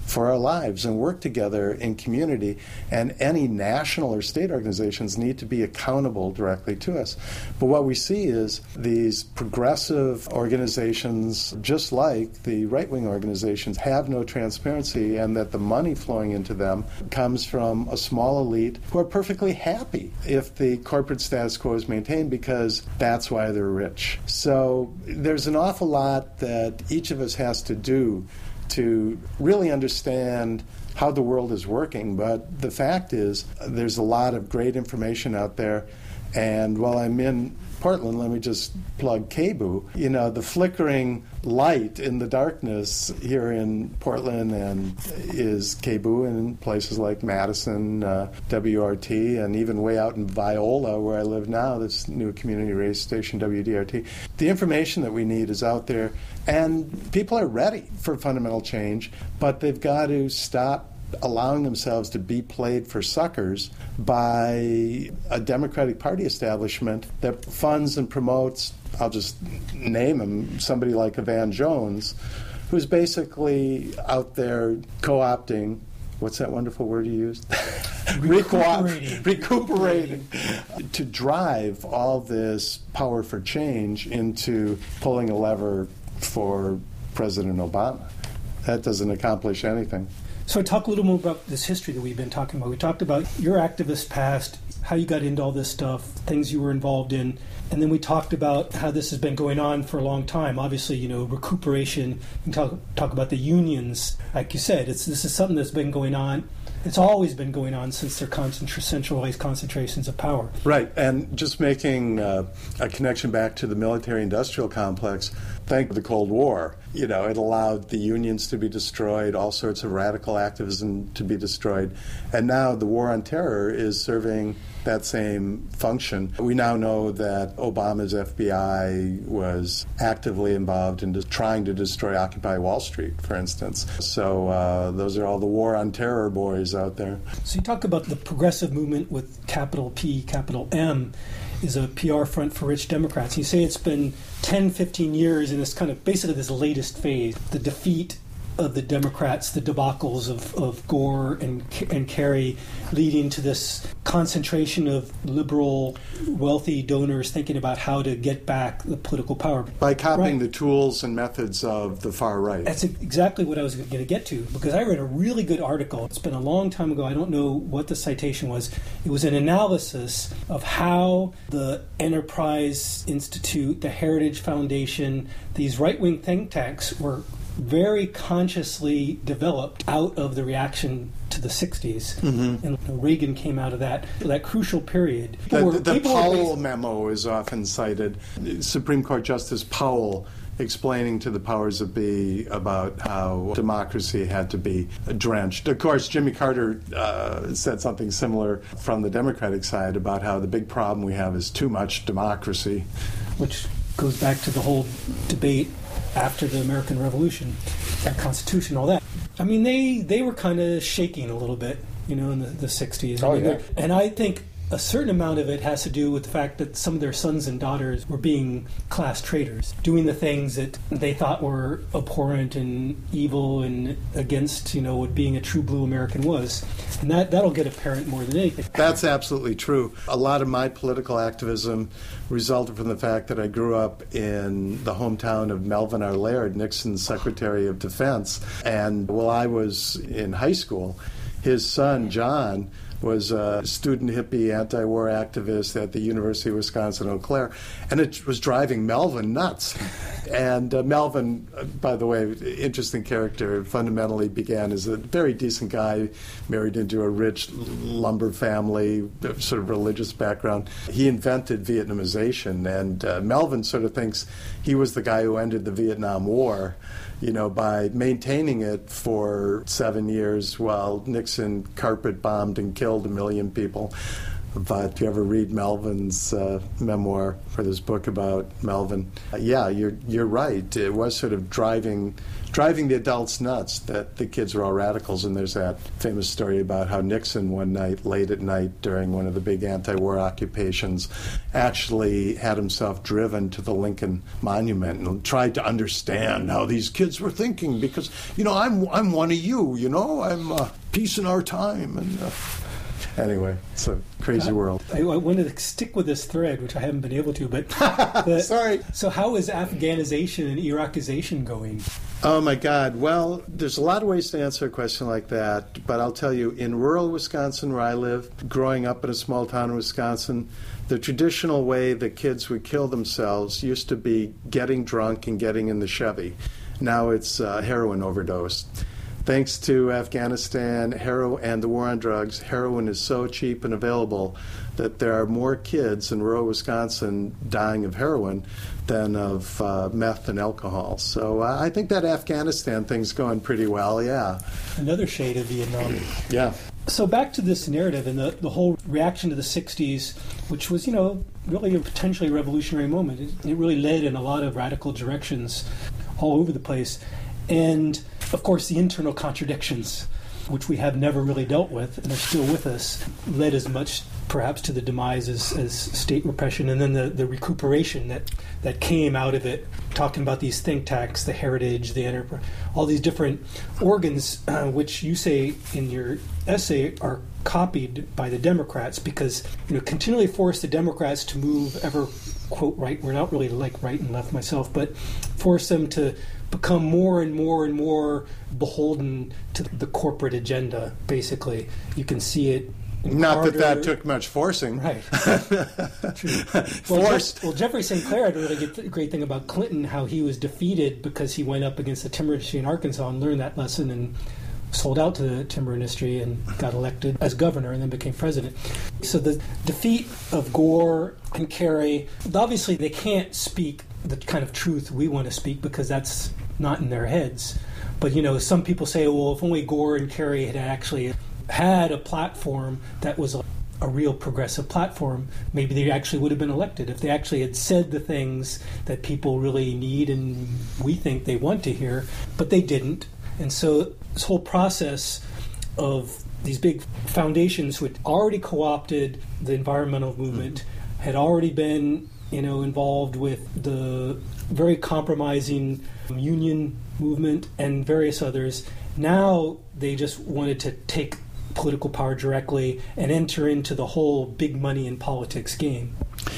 for our lives and work together in community. And any national or state organizations need to be accountable directly to us. But what we see is these progressive organizations, just like the right-wing organizations, have no transparency, and that the money flowing into them comes from a small elite who are perfectly happy if the corporate status quo is maintained, because that's why they're rich. So there's an awful lot that each of us has to do to really understand how the world is working. But the fact is, there's a lot of great information out there. And while I'm in Portland, let me just plug K B U. You know, the flickering light in the darkness here in Portland and is K B U, and in places like Madison, uh, W R T, and even way out in Viola, where I live now, this new community radio station, W D R T. The information that we need is out there, and people are ready for fundamental change, but they've got to stop allowing themselves to be played for suckers by a Democratic Party establishment that funds and promotes, I'll just name him, somebody like Van Jones, who's basically out there co-opting, what's that wonderful word you used? Recuperating. Recuperating. To drive all this power for change into pulling a lever for President Obama. That doesn't accomplish anything. So talk a little more about this history that we've been talking about. We talked about your activist past, how you got into all this stuff, things you were involved in, and then we talked about how this has been going on for a long time. Obviously, you know, recuperation. You can talk, talk about the unions. Like you said, it's this is something that's been going on. It's always been going on since their concentra- centralized concentrations of power. Right, and just making uh, a connection back to the military-industrial complex, thank the Cold War. You know, it allowed the unions to be destroyed, all sorts of radical activism to be destroyed, and now the war on terror is serving that same function. We now know that Obama's F B I was actively involved in just trying to destroy Occupy Wall Street, for instance. So uh, those are all the war on terror boys out there. So you talk about the progressive movement with capital P, capital M, is a P R front for rich Democrats. You say it's been ten, fifteen years in this kind of basically this latest phase, the defeat of the Democrats, the debacles of, of Gore and and Kerry, leading to this concentration of liberal, wealthy donors thinking about how to get back the political power. By copying right. the tools and methods of the far right. That's exactly what I was going to get to, because I read a really good article. It's been a long time ago. I don't know what the citation was. It was an analysis of how the Enterprise Institute, the Heritage Foundation, these right-wing think tanks were very consciously developed out of the reaction to the sixties. Mm-hmm. And Reagan came out of that, that crucial period. The, were, the Powell based- memo is often cited. Supreme Court Justice Powell explaining to the powers that be about how democracy had to be drenched. Of course, Jimmy Carter uh, said something similar from the Democratic side about how the big problem we have is too much democracy. Which goes back to the whole debate after the American Revolution, that Constitution, all that. I mean, they, they were kind of shaking a little bit, you know, in the, the sixties. Oh, I mean, yeah. And I think a certain amount of it has to do with the fact that some of their sons and daughters were being class traitors, doing the things that they thought were abhorrent and evil and against, you know, what being a true blue American was. And that, that'll get apparent more than anything. That's absolutely true. A lot of my political activism resulted from the fact that I grew up in the hometown of Melvin R. Laird, Nixon's Secretary of Defense. And while I was in high school, his son, John, was a student hippie anti-war activist at the University of Wisconsin-Eau Claire, and it was driving Melvin nuts. And uh, Melvin, uh, by the way, interesting character, fundamentally began as a very decent guy, married into a rich lumber family, sort of religious background. He invented Vietnamization, and uh, Melvin sort of thinks he was the guy who ended the Vietnam War, you know, by maintaining it for seven years while Nixon carpet bombed and killed a million people. But if you ever read Melvin's uh, memoir for this book about Melvin, uh, yeah, you're you're right. It was sort of driving driving the adults nuts that the kids were all radicals. And there's that famous story about how Nixon one night, late at night during one of the big anti-war occupations, actually had himself driven to the Lincoln Monument and tried to understand how these kids were thinking. Because, you know, I'm I'm one of you, you know, I'm uh, peace in our time. And uh, anyway, it's a crazy I, world. I, I wanted to stick with this thread, which I haven't been able to, but... the, Sorry. So how is Afghanization and Iraqization going? Oh, my God. Well, there's a lot of ways to answer a question like that, but I'll tell you, in rural Wisconsin where I live, growing up in a small town in Wisconsin, the traditional way that kids would kill themselves used to be getting drunk and getting in the Chevy. Now it's uh, heroin overdose. Thanks to Afghanistan, heroin, and the war on drugs, heroin is so cheap and available that there are more kids in rural Wisconsin dying of heroin than of uh, meth and alcohol. So uh, I think that Afghanistan thing's going pretty well, yeah. Another shade of Vietnam. Yeah. So back to this narrative and the, the whole reaction to the sixties, which was, you know, really a potentially revolutionary moment. It, it really led in a lot of radical directions all over the place. And, of course, the internal contradictions, which we have never really dealt with and are still with us, led as much perhaps to the demise as, as state repression, and then the, the recuperation that, that came out of it, talking about these think tanks, the Heritage, the Enterprise, all these different organs, uh, which you say in your essay are copied by the Democrats because, you know, continually force the Democrats to move ever, quote, right, we're not really like right and left myself, but force them to become more and more and more beholden to the corporate agenda, basically. You can see it in Not Carter. that that took much forcing. Right. True. Well, Forced. Jeff, well, Jeffrey Saint Clair had a really good, great thing about Clinton, how he was defeated because he went up against the timber industry in Arkansas and learned that lesson and sold out to the timber industry and got elected as governor and then became president. So the defeat of Gore and Kerry, obviously they can't speak the kind of truth we want to speak because that's not in their heads. But, you know, some people say, well, if only Gore and Kerry had actually had a platform that was a, a real progressive platform, maybe they actually would have been elected. If they actually had said the things that people really need and we think they want to hear, but they didn't. And so this whole process of these big foundations which already co-opted the environmental movement, mm-hmm. had already been, you know, involved with the very compromising union movement and various others. Now they just wanted to take political power directly and enter into the whole big money in politics game.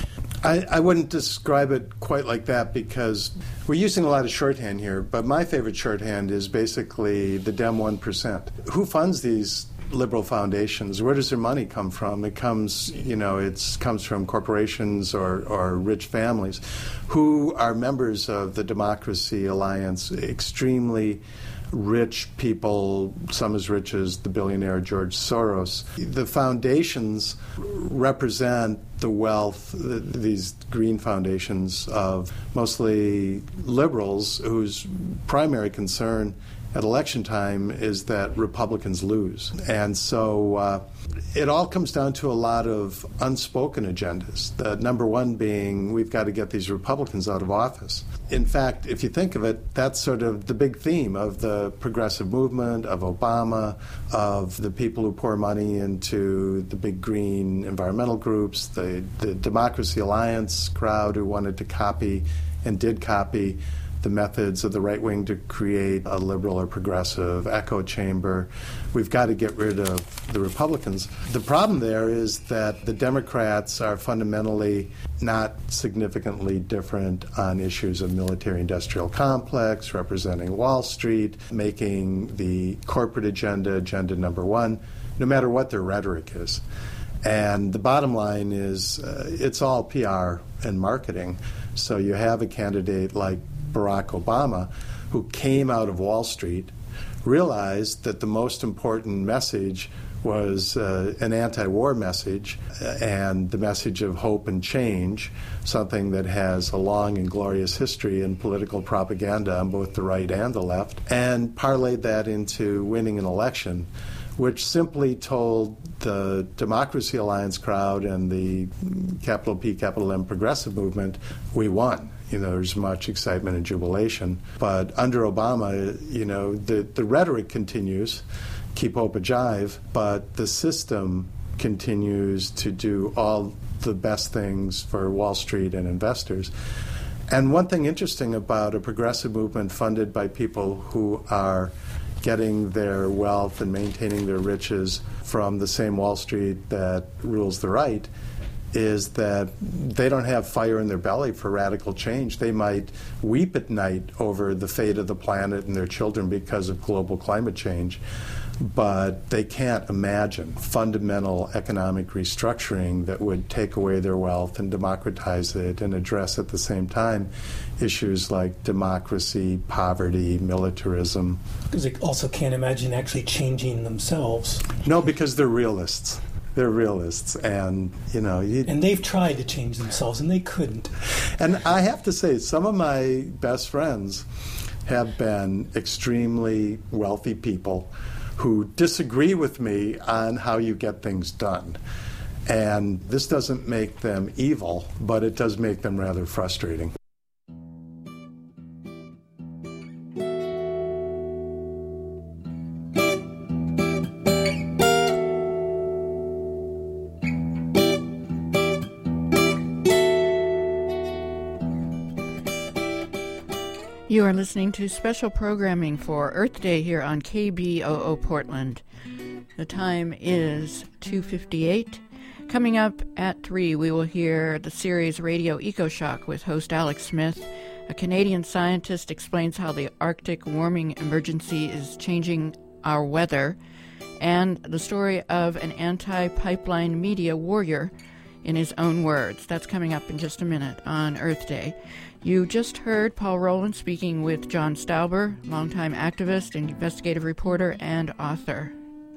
I, I wouldn't describe it quite like that because we're using a lot of shorthand here, but my favorite shorthand is basically the Dem one percent. Who funds these liberal foundations? Where does their money come from? It comes, you know, it comes from corporations or, or rich families who are members of the Democracy Alliance, extremely rich people, some as rich as the billionaire George Soros. The foundations represent the wealth, these green foundations, of mostly liberals whose primary concern at election time is that Republicans lose. And so uh, it all comes down to a lot of unspoken agendas. The number one being, we've got to get these Republicans out of office. In fact, if you think of it, that's sort of the big theme of the progressive movement, of Obama, of the people who pour money into the big green environmental groups, the, the Democracy Alliance crowd who wanted to copy and did copy the methods of the right wing to create a liberal or progressive echo chamber. We've got to get rid of the Republicans. The problem there is that the Democrats are fundamentally not significantly different on issues of military-industrial complex, representing Wall Street, making the corporate agenda agenda number one, no matter what their rhetoric is. And the bottom line is uh, it's all P R and marketing. So you have a candidate like Barack Obama, who came out of Wall Street, realized that the most important message was uh, an anti-war message and the message of hope and change, something that has a long and glorious history in political propaganda on both the right and the left, and parlayed that into winning an election which simply told the Democracy Alliance crowd and the capital P, capital M progressive movement, we won. You know, there's much excitement and jubilation. But under Obama, you know, the, the rhetoric continues, keep hope a jive, but the system continues to do all the best things for Wall Street and investors. And one thing interesting about a progressive movement funded by people who are getting their wealth and maintaining their riches from the same Wall Street that rules the right is that they don't have fire in their belly for radical change. They might weep at night over the fate of the planet and their children because of global climate change, but they can't imagine fundamental economic restructuring that would take away their wealth and democratize it and address at the same time issues like democracy, poverty, militarism. Because they also can't imagine actually changing themselves. No, because they're realists. They're realists, and, you know... You, and they've tried to change themselves, and they couldn't. And I have to say, some of my best friends have been extremely wealthy people who disagree with me on how you get things done. And this doesn't make them evil, but it does make them rather frustrating. You are listening to special programming for Earth Day here on K B O O Portland. The time is two fifty-eight. Coming up at three, we will hear the series Radio EcoShock with host Alex Smith. A Canadian scientist explains how the Arctic warming emergency is changing our weather, and the story of an anti-pipeline media warrior in his own words. That's coming up in just a minute on Earth Day. You just heard Paul Rowland speaking with John Stauber, longtime activist, investigative reporter, and author.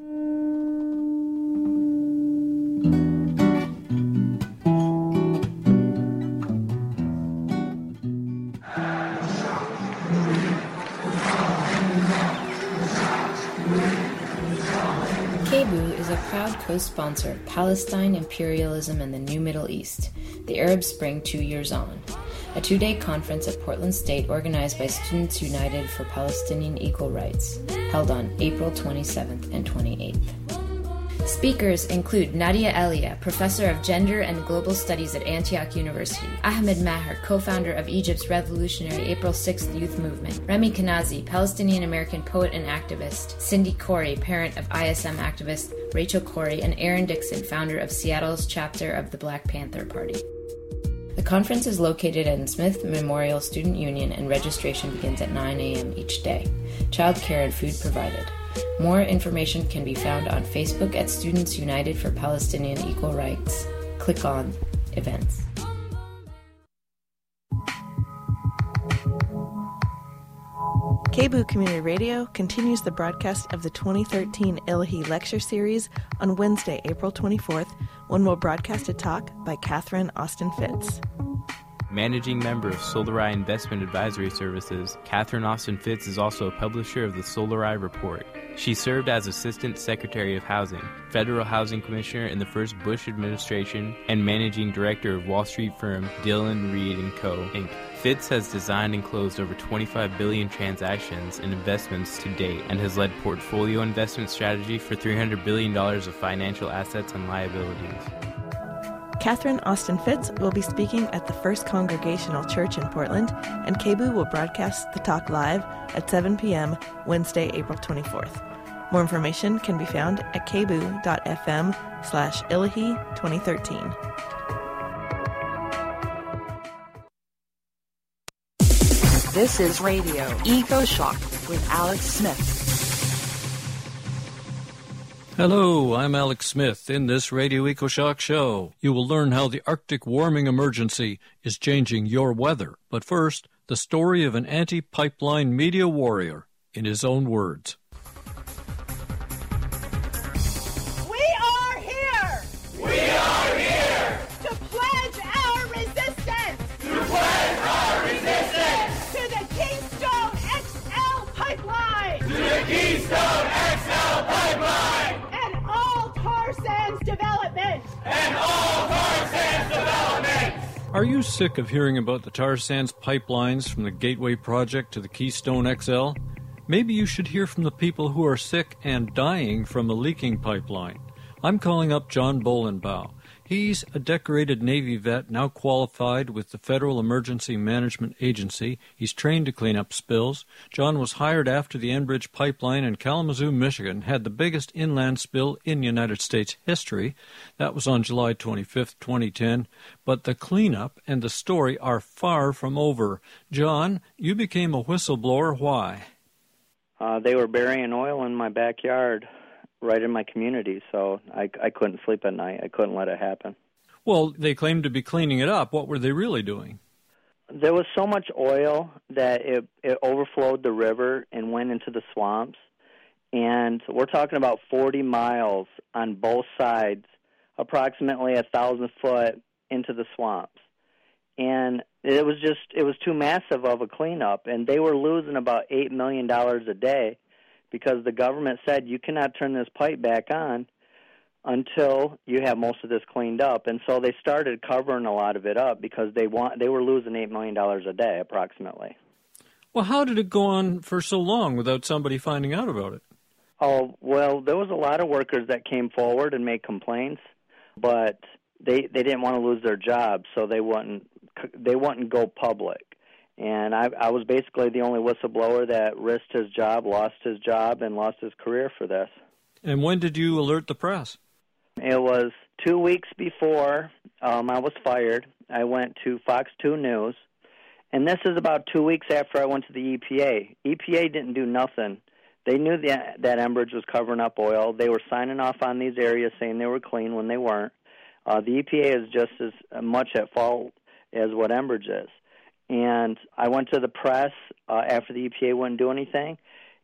K B U is a proud co-sponsor of Palestine, imperialism, and the New Middle East, the Arab Spring two years on. A two-day conference at Portland State organized by Students United for Palestinian Equal Rights, held on April twenty-seventh and twenty-eighth. Speakers include Nadia Elia, Professor of Gender and Global Studies at Antioch University, Ahmed Maher, co-founder of Egypt's revolutionary April sixth Youth Movement, Remy Kanazi, Palestinian-American poet and activist, Cindy Corey, parent of I S M activist Rachel Corey, and Aaron Dixon, founder of Seattle's chapter of the Black Panther Party. The conference is located in Smith Memorial Student Union, and registration begins at nine a.m. each day. Childcare and food provided. More information can be found on Facebook at Students United for Palestinian Equal Rights. Click on Events. K B U Community Radio continues the broadcast of the twenty thirteen Illahee Lecture Series on Wednesday, April twenty-fourth, when we'll broadcast a talk by Catherine Austin Fitz. Managing member of Solarai Investment Advisory Services, Catherine Austin Fitz is also a publisher of the Solarai Report. She served as Assistant Secretary of Housing, Federal Housing Commissioner in the first Bush administration, and Managing Director of Wall Street firm Dillon Read and Co., Incorporated. Fitz has designed and closed over twenty-five billion transactions and investments to date and has led portfolio investment strategy for three hundred billion dollars of financial assets and liabilities. Catherine Austin Fitz will be speaking at the First Congregational Church in Portland, and K B U will broadcast the talk live at seven p.m. Wednesday, April twenty-fourth. More information can be found at kbu.fm slash Illahee 2013. This is Radio EcoShock with Alex Smith. Hello, I'm Alex Smith. In this Radio EcoShock show, you will learn how the Arctic warming emergency is changing your weather. But first, the story of an anti-pipeline media warrior in his own words. We are here! We are here! To pledge our resistance! To pledge our resistance! To the Keystone X L pipeline! To the Keystone X L pipeline! Are you sick of hearing about the tar sands pipelines from the Gateway Project to the Keystone X L? Maybe you should hear from the people who are sick and dying from a leaking pipeline. I'm calling up John Bolenbaugh. He's a decorated Navy vet, now qualified with the Federal Emergency Management Agency. He's trained to clean up spills. John was hired after the Enbridge pipeline in Kalamazoo, Michigan, had the biggest inland spill in United States history. That was on July twenty-fifth, twenty ten. But the cleanup and the story are far from over. John, you became a whistleblower. Why? Uh, they were burying oil in my backyard, right in my community, so I, I couldn't sleep at night. I couldn't let it happen. Well, they claimed to be cleaning it up. What were they really doing? There was so much oil that it, it overflowed the river and went into the swamps, and we're talking about forty miles on both sides, approximately a thousand foot into the swamps. And it was just, it was too massive of a cleanup, and they were losing about eight million dollars a day because the government said you cannot turn this pipe back on until you have most of this cleaned up. And so they started covering a lot of it up because they want they were losing eight million dollars a day approximately. Well, how did it go on for so long without somebody finding out about it? Oh, well, there was a lot of workers that came forward and made complaints, but they they didn't want to lose their jobs, so they wouldn't they wouldn't go public. And I, I was basically the only whistleblower that risked his job, lost his job, and lost his career for this. And when did you alert the press? It was two weeks before um, I was fired. I went to Fox two News, and this is about two weeks after I went to the E P A. E P A didn't do nothing. They knew that, that Enbridge was covering up oil. They were signing off on these areas saying they were clean when they weren't. Uh, the E P A is just as much at fault as what Enbridge is. And I went to the press uh, after the E P A wouldn't do anything,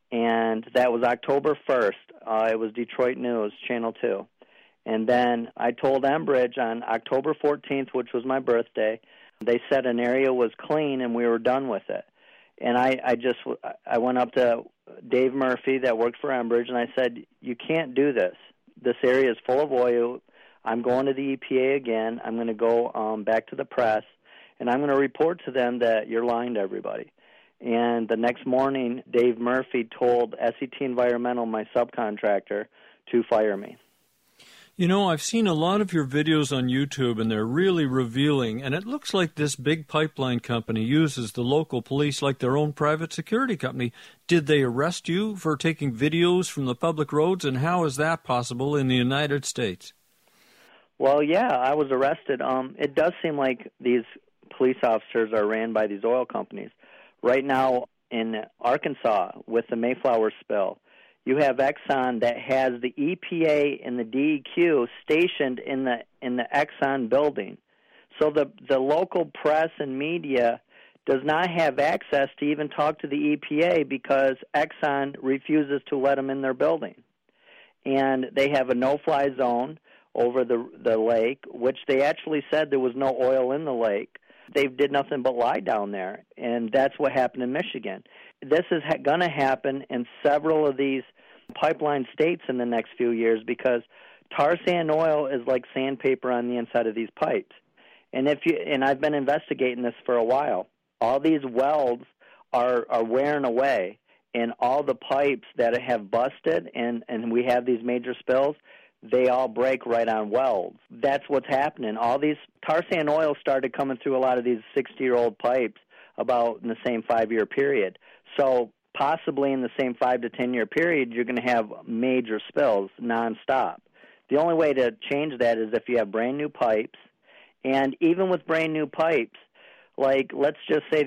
and that was October first. Uh, it was Detroit News, Channel two. And then I told Enbridge on October fourteenth, which was my birthday, they said an area was clean and we were done with it. And I, I just I went up to Dave Murphy that worked for Enbridge, and I said, you can't do this. This area is full of oil. I'm going to the E P A again. I'm going to go um, back to the press, and I'm going to report to them that you're lying to everybody. And the next morning, Dave Murphy told S E T Environmental, my subcontractor, to fire me. You know, I've seen a lot of your videos on YouTube, and they're really revealing, and it looks like this big pipeline company uses the local police like their own private security company. Did they arrest you for taking videos from the public roads, and how is that possible in the United States? Well, yeah, I was arrested. Um, it does seem like these police officers are ran by these oil companies. Right now in Arkansas with the Mayflower spill, you have Exxon that has the E P A and the D E Q stationed in the in the Exxon building. So the the local press and media does not have access to even talk to the E P A because Exxon refuses to let them in their building. And they have a no-fly zone over the the lake, which they actually said there was no oil in the lake. They did nothing but lie down there, and that's what happened in Michigan. This is ha- going to happen in several of these pipeline states in the next few years because tar sand oil is like sandpaper on the inside of these pipes. And if you and I've been investigating this for a while. All these welds are are wearing away, and all the pipes that have busted, and and we have these major spills, they all break right on welds. That's what's happening. All these tar sand oil started coming through a lot of these sixty-year-old pipes about in the same five-year period. So possibly in the same five to ten-year period, you're going to have major spills nonstop. The only way to change that is if you have brand-new pipes, and even with brand-new pipes, like let's just say